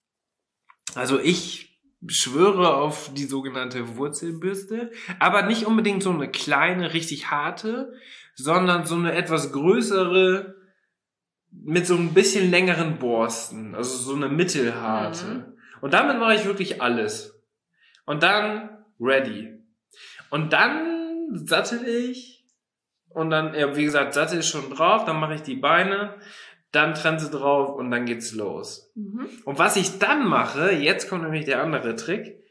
Also ich schwöre auf die sogenannte Wurzelbürste, aber nicht unbedingt so eine kleine, richtig harte, sondern so eine etwas größere mit so ein bisschen längeren Borsten, also so eine mittelharte. Und damit mache ich wirklich alles. Und dann ready. Und dann sattel ich und dann, ja, wie gesagt, Sattel ist schon drauf, dann mache ich die Beine, dann Trense drauf und dann geht's los. Und was ich dann mache, jetzt kommt nämlich der andere Trick.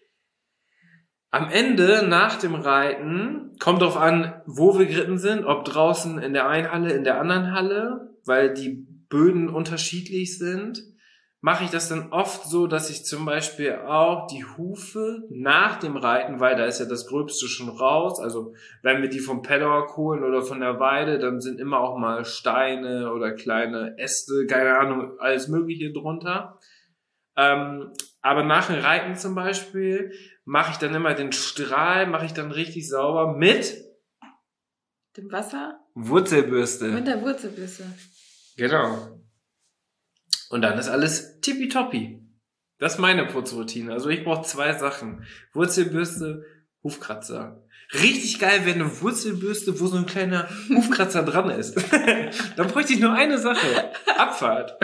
Am Ende, nach dem Reiten, kommt drauf an, wo wir geritten sind, ob draußen in der einen Halle, in der anderen Halle, weil die Böden unterschiedlich sind, mache ich das dann oft so, dass ich zum Beispiel auch die Hufe nach dem Reiten, weil da ist ja das Gröbste schon raus, also wenn wir die vom Paddock holen oder von der Weide, dann sind immer auch mal Steine oder kleine Äste, keine Ahnung, alles Mögliche drunter. Aber nach dem Reiten zum Beispiel mache ich dann immer den Strahl, mache ich dann richtig sauber mit Dem Wasser? Wurzelbürste. Mit der Wurzelbürste. Genau. Und dann ist alles tippitoppi. Das ist meine Putzroutine. Also ich brauche 2 Sachen. Wurzelbürste, Hufkratzer. Richtig geil wäre eine Wurzelbürste, wo so ein kleiner Hufkratzer dran ist. Dann bräuchte ich nur eine Sache. Abfahrt.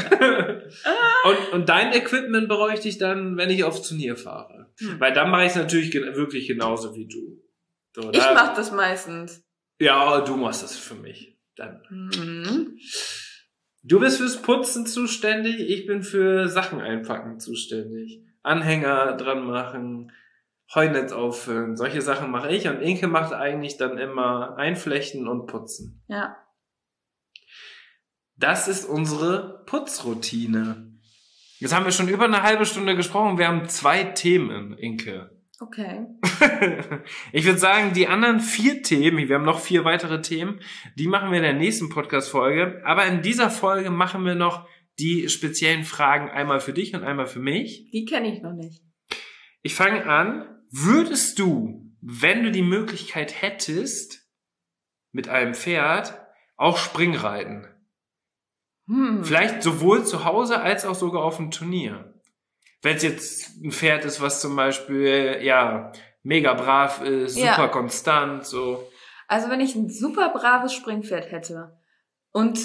Und dein Equipment bräuchte ich dann, wenn ich aufs Turnier fahre. Weil dann mache ich es natürlich wirklich genauso wie du. So, Ich mache das meistens. Ja, du machst das für mich. Dann. Du bist fürs Putzen zuständig, ich bin für Sachen einpacken zuständig. Anhänger dran machen, Heunetz auffüllen, solche Sachen mache ich und Inke macht eigentlich dann immer einflechten und putzen. Ja. Das ist unsere Putzroutine. Jetzt haben wir schon über eine halbe Stunde gesprochen, wir haben 2 Themen, Inke. Okay. Ich würde sagen, die anderen 4 Themen, wir haben noch 4 weitere Themen, die machen wir in der nächsten Podcast-Folge. Aber in dieser Folge machen wir noch die speziellen Fragen einmal für dich und einmal für mich. Die kenne ich noch nicht. Ich fange an. Würdest du, wenn du die Möglichkeit hättest, mit einem Pferd auch Springreiten? Vielleicht sowohl zu Hause als auch sogar auf dem Turnier. Wenn es jetzt ein Pferd ist, was zum Beispiel, ja, mega brav ist, super konstant, so. Also wenn ich ein super braves Springpferd hätte und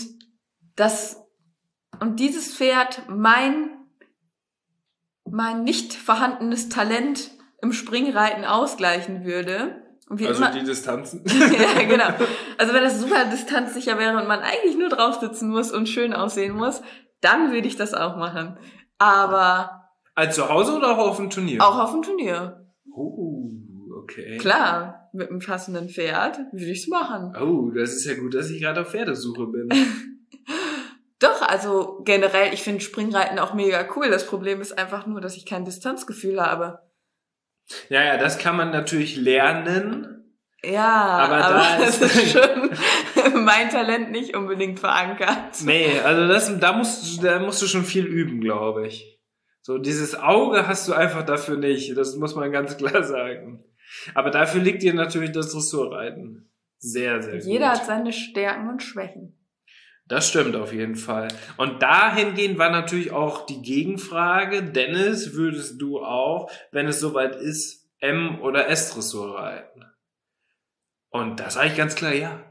dieses Pferd mein nicht vorhandenes Talent im Springreiten ausgleichen würde. Und Also die Distanzen. Ja, genau. Also wenn das super distanzsicher wäre und man eigentlich nur drauf sitzen muss und schön aussehen muss, dann würde ich das auch machen. Aber als zu Hause oder auch auf dem Turnier? auch auf dem Turnier. Oh, okay. Klar, mit einem passenden Pferd würde ich's machen. Oh, das ist ja gut, dass ich gerade auf Pferdesuche bin. Doch, also generell, ich finde Springreiten auch mega cool. Das Problem ist einfach nur, dass ich kein Distanzgefühl habe. Ja, das kann man natürlich lernen. Ja, aber das ist schon mein Talent nicht unbedingt verankert. Nee, also da musst du schon viel üben, glaube ich. So, dieses Auge hast du einfach dafür nicht. Das muss man ganz klar sagen. Aber dafür liegt dir natürlich das Dressurreiten sehr, sehr gut. Jeder hat seine Stärken und Schwächen. Das stimmt auf jeden Fall. Und dahingehend war natürlich auch die Gegenfrage, Dennis, würdest du auch, wenn es soweit ist, M- oder S-Dressur reiten? Und da sage ich ganz klar ja.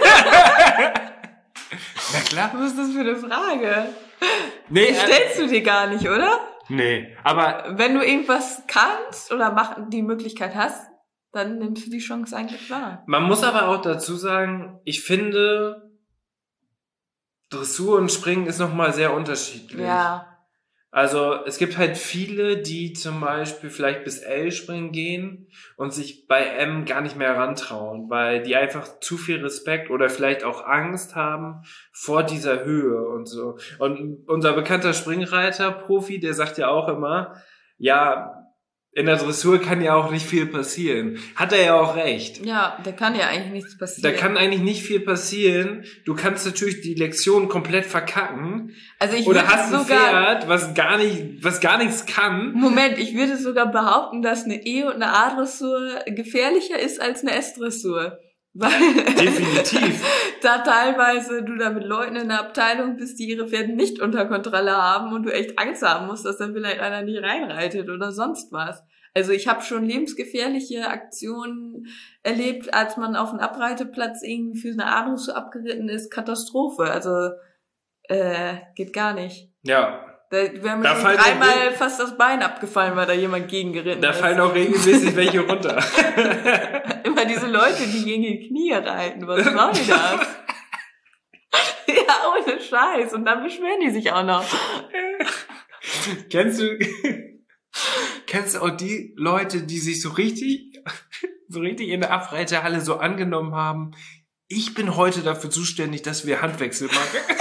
Na klar. Was ist das für eine Frage? Nee, Die stellst du dir gar nicht, oder? Nee, aber Wenn du irgendwas kannst oder die Möglichkeit hast, dann nimmst du die Chance eigentlich wahr. man muss aber auch dazu sagen, ich finde, Dressur und Springen ist nochmal sehr unterschiedlich. Ja. Also es gibt halt viele, die zum Beispiel vielleicht bis L springen gehen und sich bei M gar nicht mehr rantrauen, weil die einfach zu viel Respekt oder vielleicht auch Angst haben vor dieser Höhe und so. Und unser bekannter Springreiter, Profi, der sagt ja auch immer, ja, in der Dressur kann ja auch nicht viel passieren. Hat er ja auch recht. Ja, da kann ja eigentlich nichts passieren. Da kann eigentlich nicht viel passieren. Du kannst natürlich die Lektion komplett verkacken. Also ich Oder würde hast ein Pferd, was gar nichts kann. Moment, ich würde sogar behaupten, dass eine E- und eine A-Dressur gefährlicher ist als eine S-Dressur. Weil Definitiv. da teilweise du da mit Leuten in der Abteilung bist, die ihre Pferde nicht unter Kontrolle haben und du echt Angst haben musst, dass dann vielleicht einer nicht reinreitet oder sonst was. Also ich habe schon lebensgefährliche Aktionen erlebt, als man auf einem Abreiteplatz irgendwie für eine A-Dressur abgeritten ist. Katastrophe. Also geht gar nicht. Ja. Da wäre mir Da schon fallen dreimal fast das Bein abgefallen, weil da jemand gegengeritten Da ist. fallen auch regelmäßig welche runter. Immer diese Leute, die gegen die Knie reiten. Was soll das? Ja, ohne Scheiß. Und dann beschweren die sich auch noch. Kennst du auch die Leute, die sich so richtig in der Abreiterhalle so angenommen haben? Ich bin heute dafür zuständig, dass wir Handwechsel machen.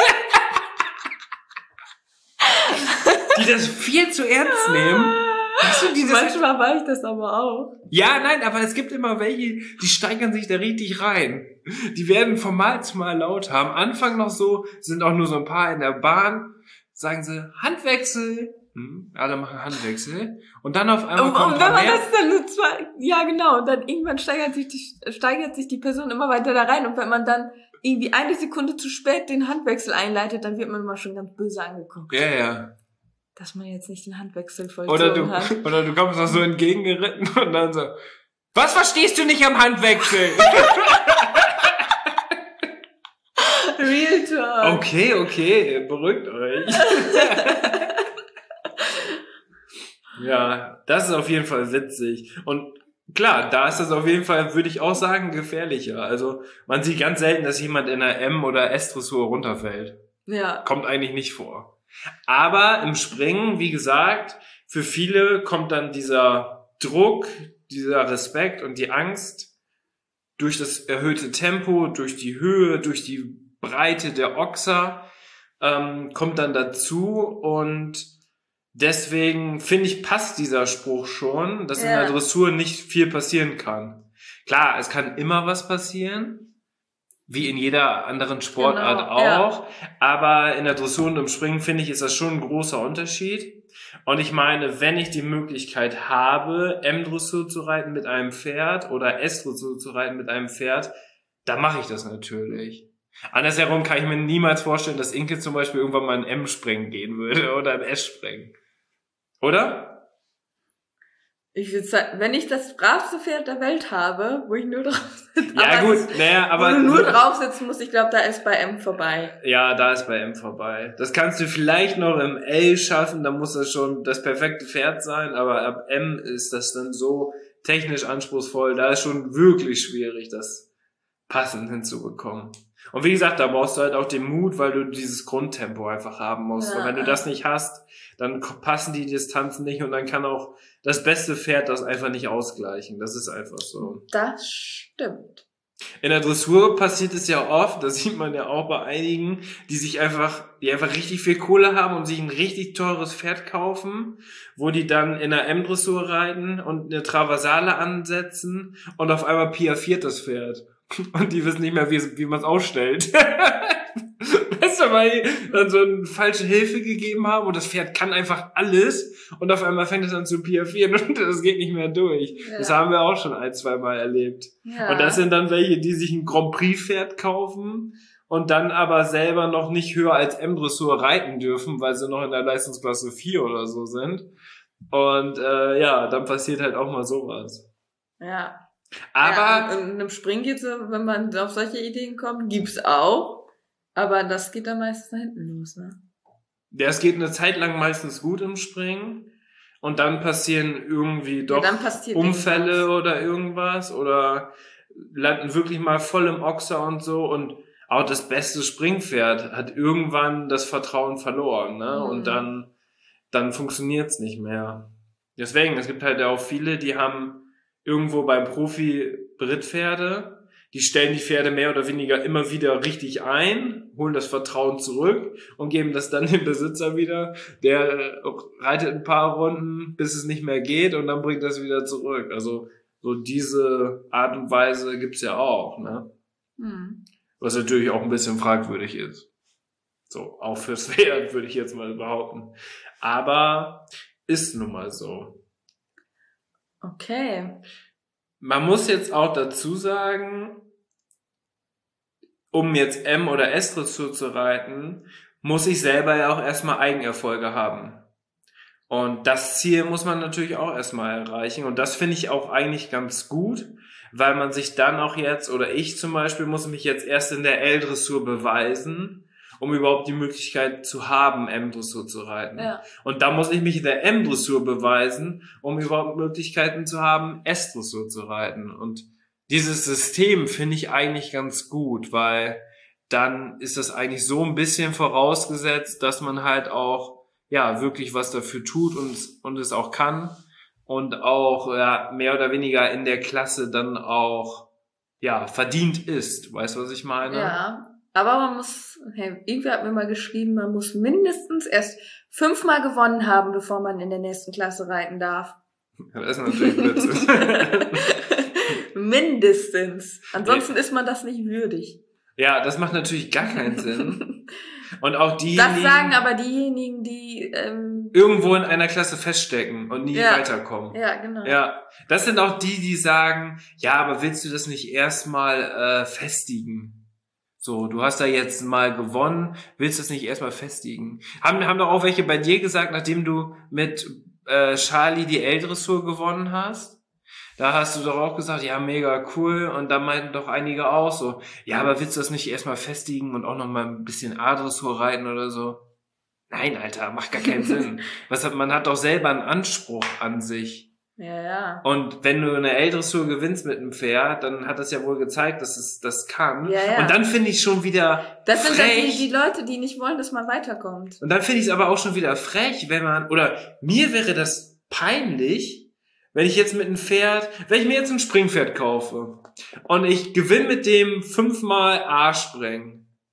Die das viel zu ernst nehmen. Weißt du, Manchmal war ich das aber auch. Ja, nein, aber es gibt immer welche, die steigern sich da richtig rein. Die werden von Mal zu Mal laut haben. Anfang noch so, sind auch nur so ein paar in der Bahn, sagen sie, Handwechsel. Alle machen Handwechsel. Und dann auf einmal kommt und wenn man das dann nur ja genau, und dann irgendwann steigert sich die Person immer weiter da rein. Und wenn man dann irgendwie eine Sekunde zu spät den Handwechsel einleitet, dann wird man mal schon ganz böse angeguckt. Ja, ja. Dass man jetzt nicht den Handwechsel vollzogen hat. Oder du kommst noch so entgegengeritten und dann so, was verstehst du nicht am Handwechsel? Real Talk. Okay, beruhigt euch. Ja, das ist auf jeden Fall witzig. Und klar, da ist das auf jeden Fall, würde ich auch sagen, gefährlicher. Also man sieht ganz selten, dass jemand in einer M- oder S-Dressur runterfällt. Ja. Kommt eigentlich nicht vor. Aber im Springen, wie gesagt, für viele kommt dann dieser Druck, dieser Respekt und die Angst durch das erhöhte Tempo, durch die Höhe, durch die Breite der Ochser, kommt dann dazu. Und deswegen finde ich, passt dieser Spruch schon, dass in der Dressur nicht viel passieren kann. Klar, es kann immer was passieren, wie in jeder anderen Sportart auch. Aber in der Dressur und im Springen, finde ich, ist das schon ein großer Unterschied. Und ich meine, wenn ich die Möglichkeit habe, M-Dressur zu reiten mit einem Pferd oder S-Dressur zu reiten mit einem Pferd, dann mache ich das natürlich. Andersherum kann ich mir niemals vorstellen, dass Inke zum Beispiel irgendwann mal ein M-Springen gehen würde oder ein S-Springen. Oder? Ich würde sagen, wenn ich das bravste Pferd der Welt habe, wo ich nur drauf sitze. Ja gut, aber wo du nur drauf sitzen musst, ich glaube, da ist bei M vorbei. Ja, da ist bei M vorbei. Das kannst du vielleicht noch im L schaffen, da muss das schon das perfekte Pferd sein, aber ab M ist das dann so technisch anspruchsvoll, da ist schon wirklich schwierig, das passend hinzubekommen. Und wie gesagt, da brauchst du halt auch den Mut, weil du dieses Grundtempo einfach haben musst. Und wenn du das nicht hast, dann passen die Distanzen nicht und dann kann auch das beste Pferd das einfach nicht ausgleichen. Das ist einfach so. Das stimmt. In der Dressur passiert es ja oft, das sieht man ja auch bei einigen, die einfach richtig viel Kohle haben und sich ein richtig teures Pferd kaufen, wo die dann in der M-Dressur reiten und eine Traversale ansetzen und auf einmal piaffiert das Pferd. Und die wissen nicht mehr, wie man es ausstellt. Weißt du, weil die dann so eine falsche Hilfe gegeben haben und das Pferd kann einfach alles und auf einmal fängt es an zu piaffieren und das geht nicht mehr durch. Ja. Das haben wir auch schon 1-2 Mal erlebt. Ja. Und das sind dann welche, die sich ein Grand Prix Pferd kaufen und dann aber selber noch nicht höher als M-Dressur reiten dürfen, weil sie noch in der Leistungsklasse 4 oder so sind. Und dann passiert halt auch mal sowas. Ja. Aber in einem Springen geht's, wenn man auf solche Ideen kommt, gibt's auch. Aber das geht dann meistens nach hinten los, ne? Ja, es geht eine Zeit lang meistens gut im Springen. Und dann passieren irgendwie doch Unfälle irgendwas. Oder irgendwas. Oder landen wirklich mal voll im Ochser und so. Und auch das beste Springpferd hat irgendwann das Vertrauen verloren, ne? Und dann funktioniert's nicht mehr. Deswegen, es gibt halt auch viele, die haben irgendwo beim Profi Brittpferde, die stellen die Pferde mehr oder weniger immer wieder richtig ein, holen das Vertrauen zurück und geben das dann dem Besitzer wieder. Der reitet ein paar Runden, bis es nicht mehr geht und dann bringt das wieder zurück. Also so diese Art und Weise gibt's ja auch, ne? Was natürlich auch ein bisschen fragwürdig ist. So, auch fürs Pferd würde ich jetzt mal behaupten. Aber ist nun mal so. Okay. Man muss jetzt auch dazu sagen, um jetzt M- oder S-Dressur zu reiten, muss ich selber ja auch erstmal Eigenerfolge haben. Und das Ziel muss man natürlich auch erstmal erreichen. Und das finde ich auch eigentlich ganz gut, weil man sich dann auch jetzt, oder ich zum Beispiel, muss mich jetzt erst in der L-Dressur beweisen, um überhaupt die Möglichkeit zu haben, M-Dressur zu reiten. Ja. Und da muss ich mich in der M-Dressur beweisen, um überhaupt Möglichkeiten zu haben, S-Dressur zu reiten. Und dieses System finde ich eigentlich ganz gut, weil dann ist das eigentlich so ein bisschen vorausgesetzt, dass man halt auch wirklich was dafür tut und es auch kann und auch mehr oder weniger in der Klasse dann auch verdient ist. Weißt du, was ich meine? Ja. Aber man muss, irgendwer hat mir mal geschrieben, man muss mindestens erst 5-mal gewonnen haben, bevor man in der nächsten Klasse reiten darf. Das ist natürlich Blödsinn. Mindestens. Ansonsten ist man das nicht würdig. Ja, das macht natürlich gar keinen Sinn. Und auch diejenigen... Das sagen aber diejenigen, die... irgendwo in einer Klasse feststecken und nie weiterkommen. Ja, genau. Ja, das sind auch die sagen, ja, aber willst du das nicht erstmal festigen? So, du hast da jetzt mal gewonnen, willst du es nicht erstmal festigen? Haben doch auch welche bei dir gesagt, nachdem du mit Charlie die L-Dressur gewonnen hast? Da hast du doch auch gesagt, ja, mega cool. Und da meinten doch einige auch so, ja, aber willst du das nicht erstmal festigen und auch noch mal ein bisschen A-Dressur reiten oder so? Nein, Alter, macht gar keinen Sinn. Man hat doch selber einen Anspruch an sich. Ja. Und wenn du eine L-Dressur gewinnst mit einem Pferd, dann hat das ja wohl gezeigt, dass es das kann. Ja. Und dann finde ich schon wieder das frech. Sind dann die Leute, die nicht wollen, dass man weiterkommt. Und dann finde ich es aber auch schon wieder frech, mir wäre das peinlich, wenn ich jetzt wenn ich mir jetzt ein Springpferd kaufe und ich gewinne mit dem 5-mal A-Springen.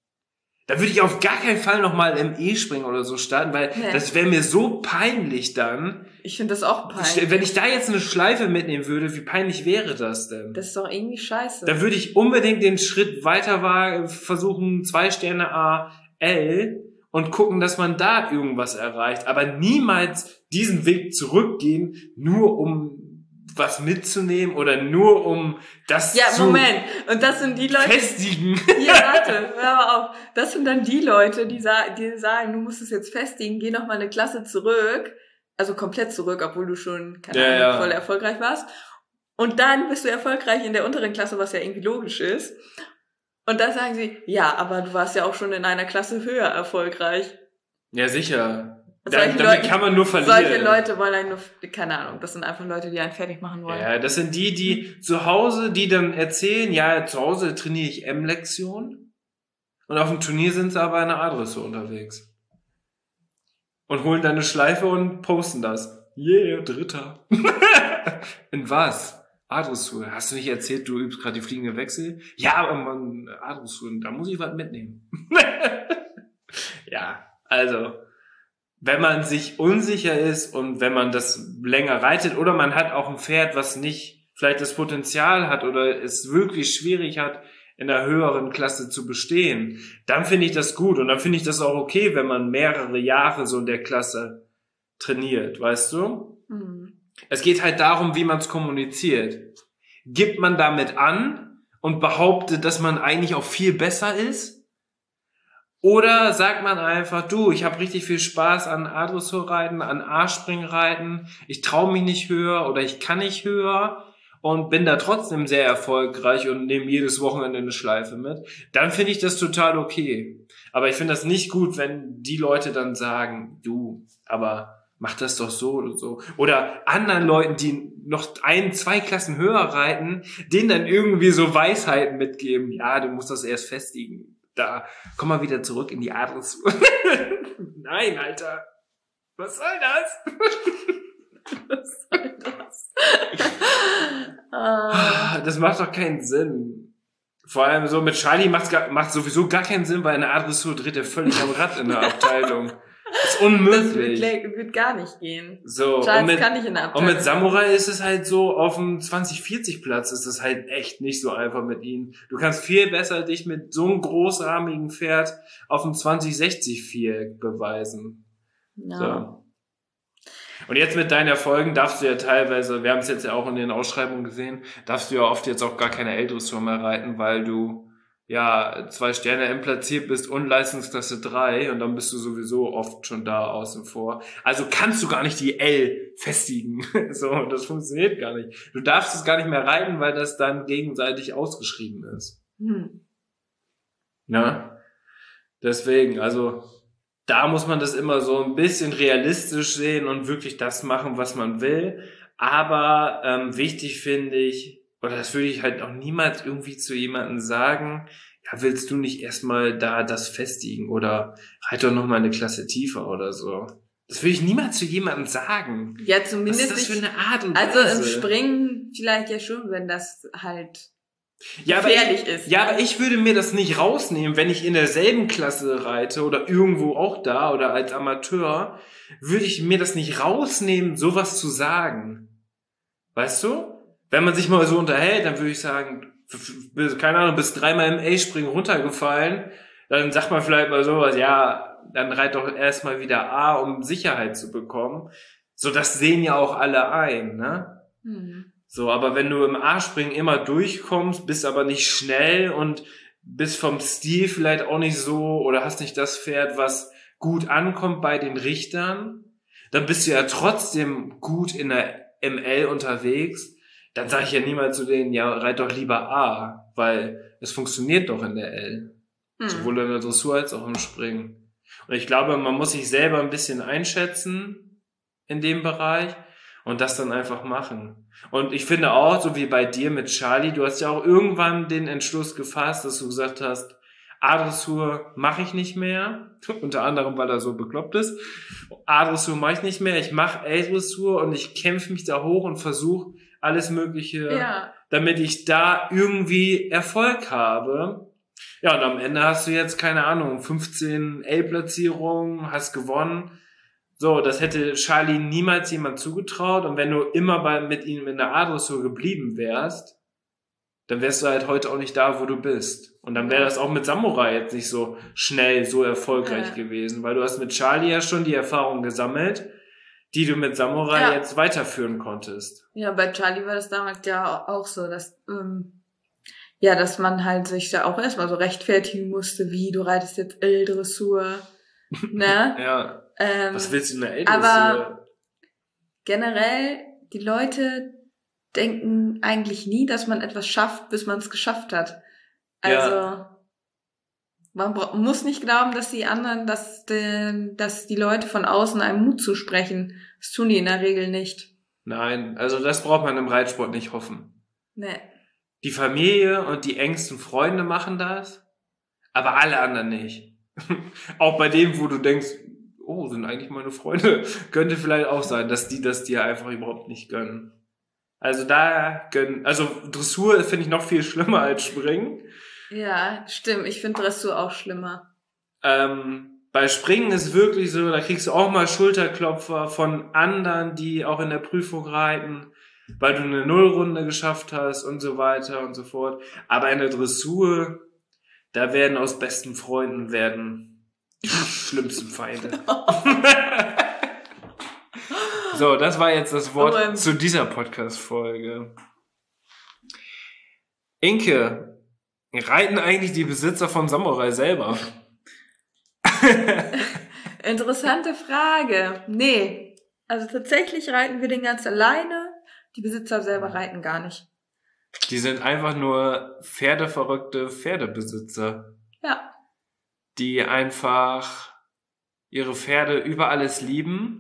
Da würde ich auf gar keinen Fall nochmal im E-Springen oder so starten, weil das wäre mir so peinlich dann. Ich finde das auch peinlich. Wenn ich da jetzt eine Schleife mitnehmen würde, wie peinlich wäre das denn? Das ist doch irgendwie scheiße. Da würde ich unbedingt den Schritt weiter versuchen, 2 Sterne A, L und gucken, dass man da irgendwas erreicht. Aber niemals diesen Weg zurückgehen, nur um was mitzunehmen oder nur um das zu Moment. Und das sind die Leute, festigen. Ja, warte, hör mal auf. Das sind dann die Leute, die sagen, du musst es jetzt festigen, geh noch mal eine Klasse zurück, also komplett zurück, obwohl du schon voll erfolgreich warst. Und dann bist du erfolgreich in der unteren Klasse, was ja irgendwie logisch ist. Und dann sagen sie, ja, aber du warst ja auch schon in einer Klasse höher erfolgreich. Ja, sicher. Damit kann man nur verlieren. Solche Leute wollen einen nur, keine Ahnung, das sind einfach Leute, die einen fertig machen wollen. Ja, das sind die zu Hause, die dann erzählen, ja, zu Hause trainiere ich M-Lektion und auf dem Turnier sind sie aber in einer A-Dressur unterwegs. Und holen dann eine Schleife und posten das. Yeah, Dritter. In was? A-Dressur. Hast du nicht erzählt, du übst gerade die fliegende Wechsel? Ja, aber man, A-Dressur, da muss ich was mitnehmen. Ja, also, wenn man sich unsicher ist und wenn man das länger reitet oder man hat auch ein Pferd, was nicht vielleicht das Potenzial hat oder es wirklich schwierig hat, in der höheren Klasse zu bestehen, dann finde ich das gut und dann finde ich das auch okay, wenn man mehrere Jahre so in der Klasse trainiert, weißt du? Mhm. Es geht halt darum, wie man es kommuniziert. Gibt man damit an und behauptet, dass man eigentlich auch viel besser ist? Oder sagt man einfach, du, ich habe richtig viel Spaß an A-Dressurreiten, an A-Springreiten, ich traue mich nicht höher oder ich kann nicht höher und bin da trotzdem sehr erfolgreich und nehme jedes Wochenende eine Schleife mit, dann finde ich das total okay. Aber ich finde das nicht gut, wenn die Leute dann sagen, du, aber mach das doch so oder so. Oder anderen Leuten, die noch 1, 2 Klassen höher reiten, denen dann irgendwie so Weisheiten mitgeben, ja, du musst das erst festigen. Da, komm mal wieder zurück in die A-Dressur. Nein, Alter. Was soll das? Was soll das? Das macht doch keinen Sinn. Vor allem so mit Charlie macht sowieso gar keinen Sinn, weil in der A-Dressur dreht er völlig am Rad in der Abteilung. Das ist unmöglich. Das wird gar nicht gehen. So, Charles kann nicht in der Abteilung. Und mit Samurai ist es halt so, auf dem 20-40 Platz ist es halt echt nicht so einfach mit ihnen. Du kannst viel besser dich mit so einem großrahmigen Pferd auf dem 20-60 Viereck beweisen. Ja. So. Und jetzt mit deinen Erfolgen darfst du ja teilweise, wir haben es jetzt ja auch in den Ausschreibungen gesehen, darfst du ja oft jetzt auch gar keine L-Dressur mehr reiten, weil du ja 2 Sterne M platziert bist und Leistungsklasse 3 und dann bist du sowieso oft schon da außen vor. Also kannst du gar nicht die L festigen. So, das funktioniert gar nicht. Du darfst es gar nicht mehr reiten, weil das dann gegenseitig ausgeschrieben ist. Ja? Deswegen, also da muss man das immer so ein bisschen realistisch sehen und wirklich das machen, was man will. Aber wichtig finde ich, oder das würde ich halt auch niemals irgendwie zu jemandem sagen, ja, willst du nicht erstmal da das festigen oder halt doch noch mal eine Klasse tiefer oder so. Das würde ich niemals zu jemandem sagen. Ja, zumindest Was ist das nicht. für eine Art und Weise? Also im Springen vielleicht ja schon, wenn das halt Ja, gefährlich ist. Ja, aber ich würde mir das nicht rausnehmen, wenn ich in derselben Klasse reite oder irgendwo auch da oder als Amateur, würde ich mir das nicht rausnehmen, sowas zu sagen. Weißt du? Wenn man sich mal so unterhält, dann würde ich sagen, keine Ahnung, bist 3-mal im A-Springen runtergefallen, dann sagt man vielleicht mal sowas, ja, dann reit doch erstmal wieder A, um Sicherheit zu bekommen. So, das sehen ja auch alle ein, ne? So, aber wenn du im A-Springen immer durchkommst, bist aber nicht schnell und bist vom Stil vielleicht auch nicht so oder hast nicht das Pferd, was gut ankommt bei den Richtern, dann bist du ja trotzdem gut in der ML unterwegs. Dann sage ich ja niemals zu denen, ja, reit doch lieber A, weil es funktioniert doch in der L. Sowohl in der Dressur als auch im Springen. Und ich glaube, man muss sich selber ein bisschen einschätzen in dem Bereich und das dann einfach machen. Und ich finde auch, so wie bei dir mit Charlie, du hast ja auch irgendwann den Entschluss gefasst, dass du gesagt hast, A-Dressur mache ich nicht mehr, unter anderem, weil er so bekloppt ist. A-Dressur mache ich nicht mehr, ich mache L-Dressur und ich kämpfe mich da hoch und versuche alles Mögliche, damit ich da irgendwie Erfolg habe. Ja, und am Ende hast du jetzt, keine Ahnung, 15 L-Platzierungen, hast gewonnen. So, das hätte Charlie niemals jemand zugetraut. Und wenn du immer mit ihm in der A-Dressur geblieben wärst, dann wärst du halt heute auch nicht da, wo du bist. Und dann wäre das auch mit Samurai jetzt nicht so schnell, so erfolgreich gewesen. Weil du hast mit Charlie ja schon die Erfahrung gesammelt, die du mit Samurai jetzt weiterführen konntest. Ja, bei Charlie war das damals ja auch so, dass dass man halt sich da auch erstmal so rechtfertigen musste, wie du reitest jetzt L-Dressur, ne? Ja. Was willst du in der L-Dressur? Aber generell, die Leute denken eigentlich nie, dass man etwas schafft, bis man es geschafft hat. Also man muss nicht glauben, dass die anderen, dass die Leute von außen einem Mut zusprechen. Das tun die in der Regel nicht. Nein, also das braucht man im Reitsport nicht hoffen. Nee. Die Familie und die engsten Freunde machen das, aber alle anderen nicht. Auch bei dem, wo du denkst, oh, sind eigentlich meine Freunde, könnte vielleicht auch sein, dass die das dir einfach überhaupt nicht gönnen. Also Dressur finde ich noch viel schlimmer als Springen. Ja, stimmt. Ich finde Dressur auch schlimmer. Bei Springen ist wirklich so, da kriegst du auch mal Schulterklopfer von anderen, die auch in der Prüfung reiten, weil du eine Nullrunde geschafft hast und so weiter und so fort. Aber in der Dressur, da werden aus besten Freunden die schlimmsten Feinde. So, das war jetzt das Wort zu dieser Podcast-Folge. Inke, reiten eigentlich die Besitzer von Samurai selber? Interessante Frage. Nee, also tatsächlich reiten wir den ganz alleine. Die Besitzer selber reiten gar nicht. Die sind einfach nur pferdeverrückte Pferdebesitzer. Ja. Die einfach ihre Pferde über alles lieben.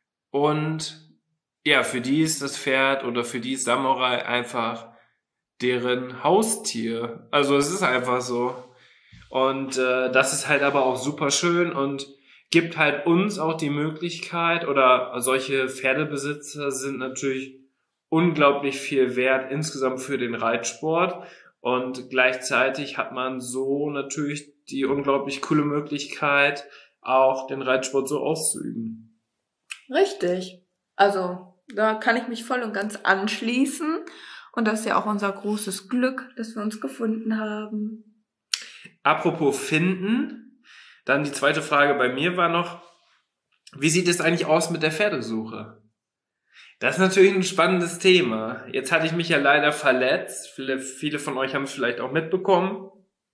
Und ja, für die ist das Pferd oder für die ist Samurai einfach deren Haustier. Also es ist einfach so. Und das ist halt aber auch super schön und gibt halt uns auch die Möglichkeit, oder solche Pferdebesitzer sind natürlich unglaublich viel wert insgesamt für den Reitsport. Und gleichzeitig hat man so natürlich die unglaublich coole Möglichkeit, auch den Reitsport so auszuüben. Richtig. Also, da kann ich mich voll und ganz anschließen. Und das ist ja auch unser großes Glück, dass wir uns gefunden haben. Apropos finden, dann die zweite Frage bei mir war noch, wie sieht es eigentlich aus mit der Pferdesuche? Das ist natürlich ein spannendes Thema. Jetzt hatte ich mich ja leider verletzt. Viele von euch haben es vielleicht auch mitbekommen.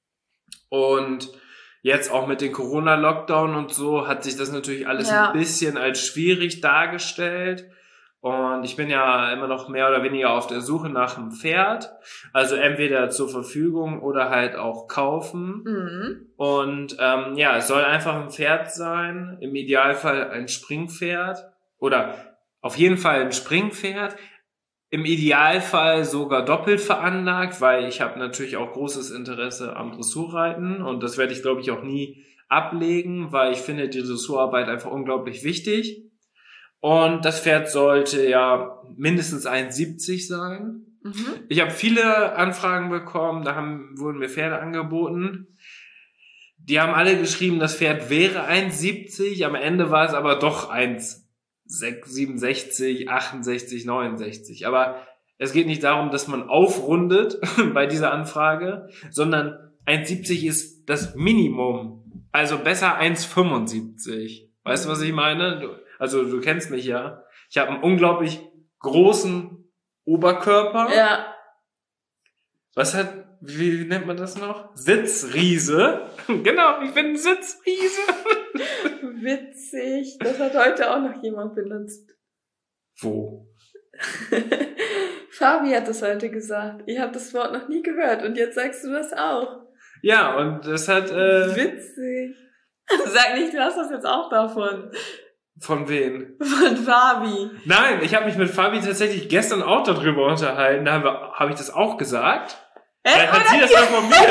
Und jetzt auch mit den Corona-Lockdown und so hat sich das natürlich alles ein bisschen als schwierig dargestellt. Und ich bin ja immer noch mehr oder weniger auf der Suche nach einem Pferd. Also entweder zur Verfügung oder halt auch kaufen. Mhm. Und es soll einfach ein Pferd sein. Im Idealfall ein Springpferd. Oder auf jeden Fall ein Springpferd. Im Idealfall sogar doppelt veranlagt, weil ich habe natürlich auch großes Interesse am Dressurreiten und das werde ich, glaube ich, auch nie ablegen, weil ich finde die Dressurarbeit einfach unglaublich wichtig. Und das Pferd sollte ja mindestens 1,70 sein. Mhm. Ich habe viele Anfragen bekommen, wurden mir Pferde angeboten. Die haben alle geschrieben, das Pferd wäre 1,70, am Ende war es aber doch 1,67, 68, 69. Aber es geht nicht darum, dass man aufrundet bei dieser Anfrage, sondern 1,70 ist das Minimum. Also besser 1,75. Weißt du, was ich meine? Du kennst mich ja. Ich habe einen unglaublich großen Oberkörper. Ja. Wie nennt man das noch? Sitzriese. Genau, ich bin ein Sitzriese. Witzig. Das hat heute auch noch jemand benutzt. Wo? Fabi hat das heute gesagt. Ich habe das Wort noch nie gehört und jetzt sagst du das auch. Ja, und das hat... Witzig. Sag nicht, du hast das jetzt auch davon. Von wem? Von Fabi. Nein, ich habe mich mit Fabi tatsächlich gestern auch darüber unterhalten. Da habe ich das auch gesagt. Vielleicht hat sie das ja von mir.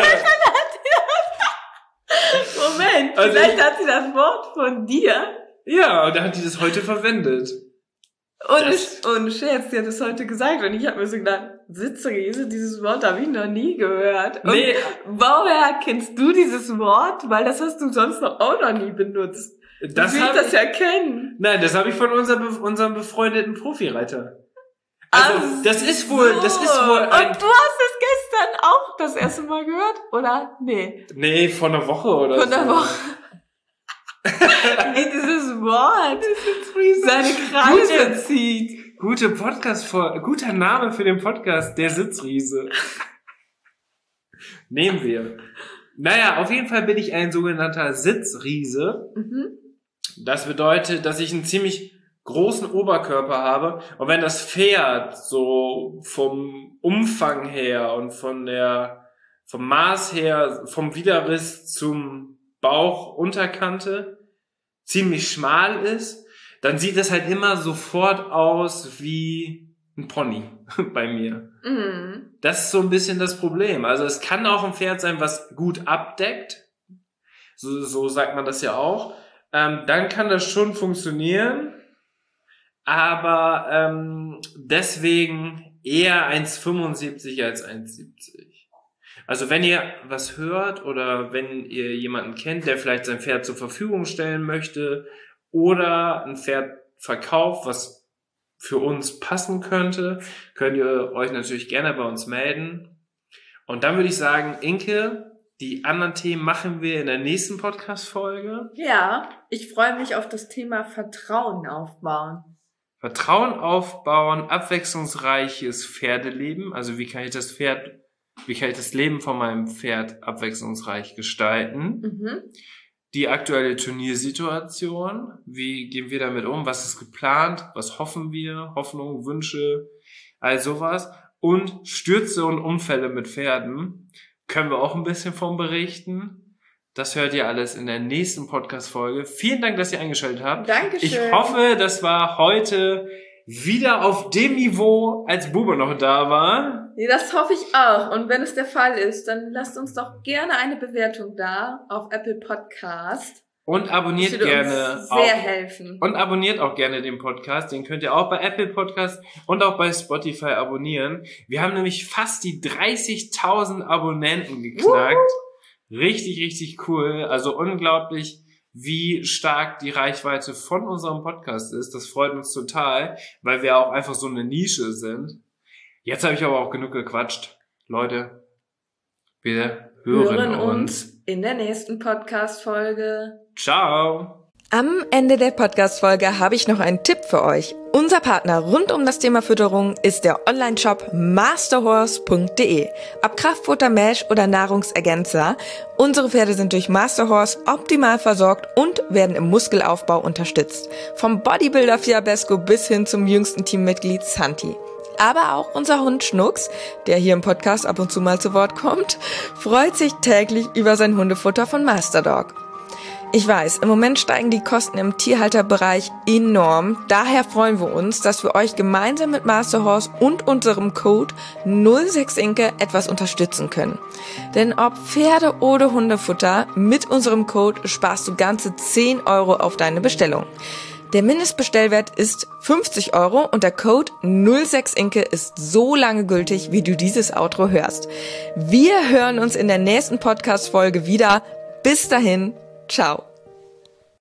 Moment, vielleicht hat sie das Wort von dir. Ja, und da hat sie das heute verwendet. Und Scherz, sie hat es heute gesagt. Und ich habe mir so gedacht, Sitzriese, dieses Wort habe ich noch nie gehört. Und woher kennst du dieses Wort? Weil das hast du sonst auch noch nie benutzt. Das ja kennen. Nein, das habe ich von unserem befreundeten Profireiter. Also, das ist wohl ein... Und du hast es gestern auch das erste Mal gehört, oder? Nee. Nee, vor einer Woche oder so. Von einer Woche. Nee, dieses Wort seine Kreise zieht. Guter Name für den Podcast, der Sitzriese. Nehmen wir. Naja, auf jeden Fall bin ich ein sogenannter Sitzriese. Mhm. Das bedeutet, dass ich einen ziemlich großen Oberkörper habe. Und wenn das Pferd so vom Umfang her und vom Maß her, vom Widerriss zum Bauchunterkante ziemlich schmal ist, dann sieht es halt immer sofort aus wie ein Pony bei mir. Mhm. Das ist so ein bisschen das Problem. Also es kann auch ein Pferd sein, was gut abdeckt. So sagt man das ja auch. Dann kann das schon funktionieren. Aber deswegen eher 1,75 als 1,70. Also wenn ihr was hört oder wenn ihr jemanden kennt, der vielleicht sein Pferd zur Verfügung stellen möchte oder ein Pferd verkauft, was für uns passen könnte, könnt ihr euch natürlich gerne bei uns melden. Und dann würde ich sagen, Inke, die anderen Themen machen wir in der nächsten Podcast-Folge. Ja, ich freue mich auf das Thema Vertrauen aufbauen. Vertrauen aufbauen, abwechslungsreiches Pferdeleben. Also wie kann ich das Leben von meinem Pferd abwechslungsreich gestalten? Die aktuelle Turniersituation. Wie gehen wir damit um? Was ist geplant? Was hoffen wir? Hoffnungen, Wünsche, all sowas. Und Stürze und Unfälle mit Pferden. Können wir auch ein bisschen von berichten. Das hört ihr alles in der nächsten Podcast-Folge. Vielen Dank, dass ihr eingeschaltet habt. Dankeschön. Ich hoffe, das war heute wieder auf dem Niveau, als Bube noch da war. Nee, das hoffe ich auch. Und wenn es der Fall ist, dann lasst uns doch gerne eine Bewertung da auf Apple Podcast. Und abonniert gerne uns sehr helfen. Und abonniert auch gerne den Podcast. Den könnt ihr auch bei Apple Podcast und auch bei Spotify abonnieren. Wir haben nämlich fast die 30.000 Abonnenten geknackt. Richtig, richtig cool. Also unglaublich, wie stark die Reichweite von unserem Podcast ist. Das freut uns total, weil wir auch einfach so eine Nische sind. Jetzt habe ich aber auch genug gequatscht. Leute, wir hören uns in der nächsten Podcast-Folge. Ciao! Am Ende der Podcast-Folge habe ich noch einen Tipp für euch. Unser Partner rund um das Thema Fütterung ist der Online-Shop masterhorse.de. Ob Kraftfutter, Mesh oder Nahrungsergänzer, unsere Pferde sind durch Masterhorse optimal versorgt und werden im Muskelaufbau unterstützt. Vom Bodybuilder Fiabesco bis hin zum jüngsten Teammitglied Santi. Aber auch unser Hund Schnucks, der hier im Podcast ab und zu mal zu Wort kommt, freut sich täglich über sein Hundefutter von Masterdog. Ich weiß, im Moment steigen die Kosten im Tierhalterbereich enorm. Daher freuen wir uns, dass wir euch gemeinsam mit Masterhorse und unserem Code 06inke etwas unterstützen können. Denn ob Pferde- oder Hundefutter, mit unserem Code sparst du ganze 10 € auf deine Bestellung. Der Mindestbestellwert ist 50 € und der Code 06inke ist so lange gültig, wie du dieses Outro hörst. Wir hören uns in der nächsten Podcast-Folge wieder. Bis dahin, ciao.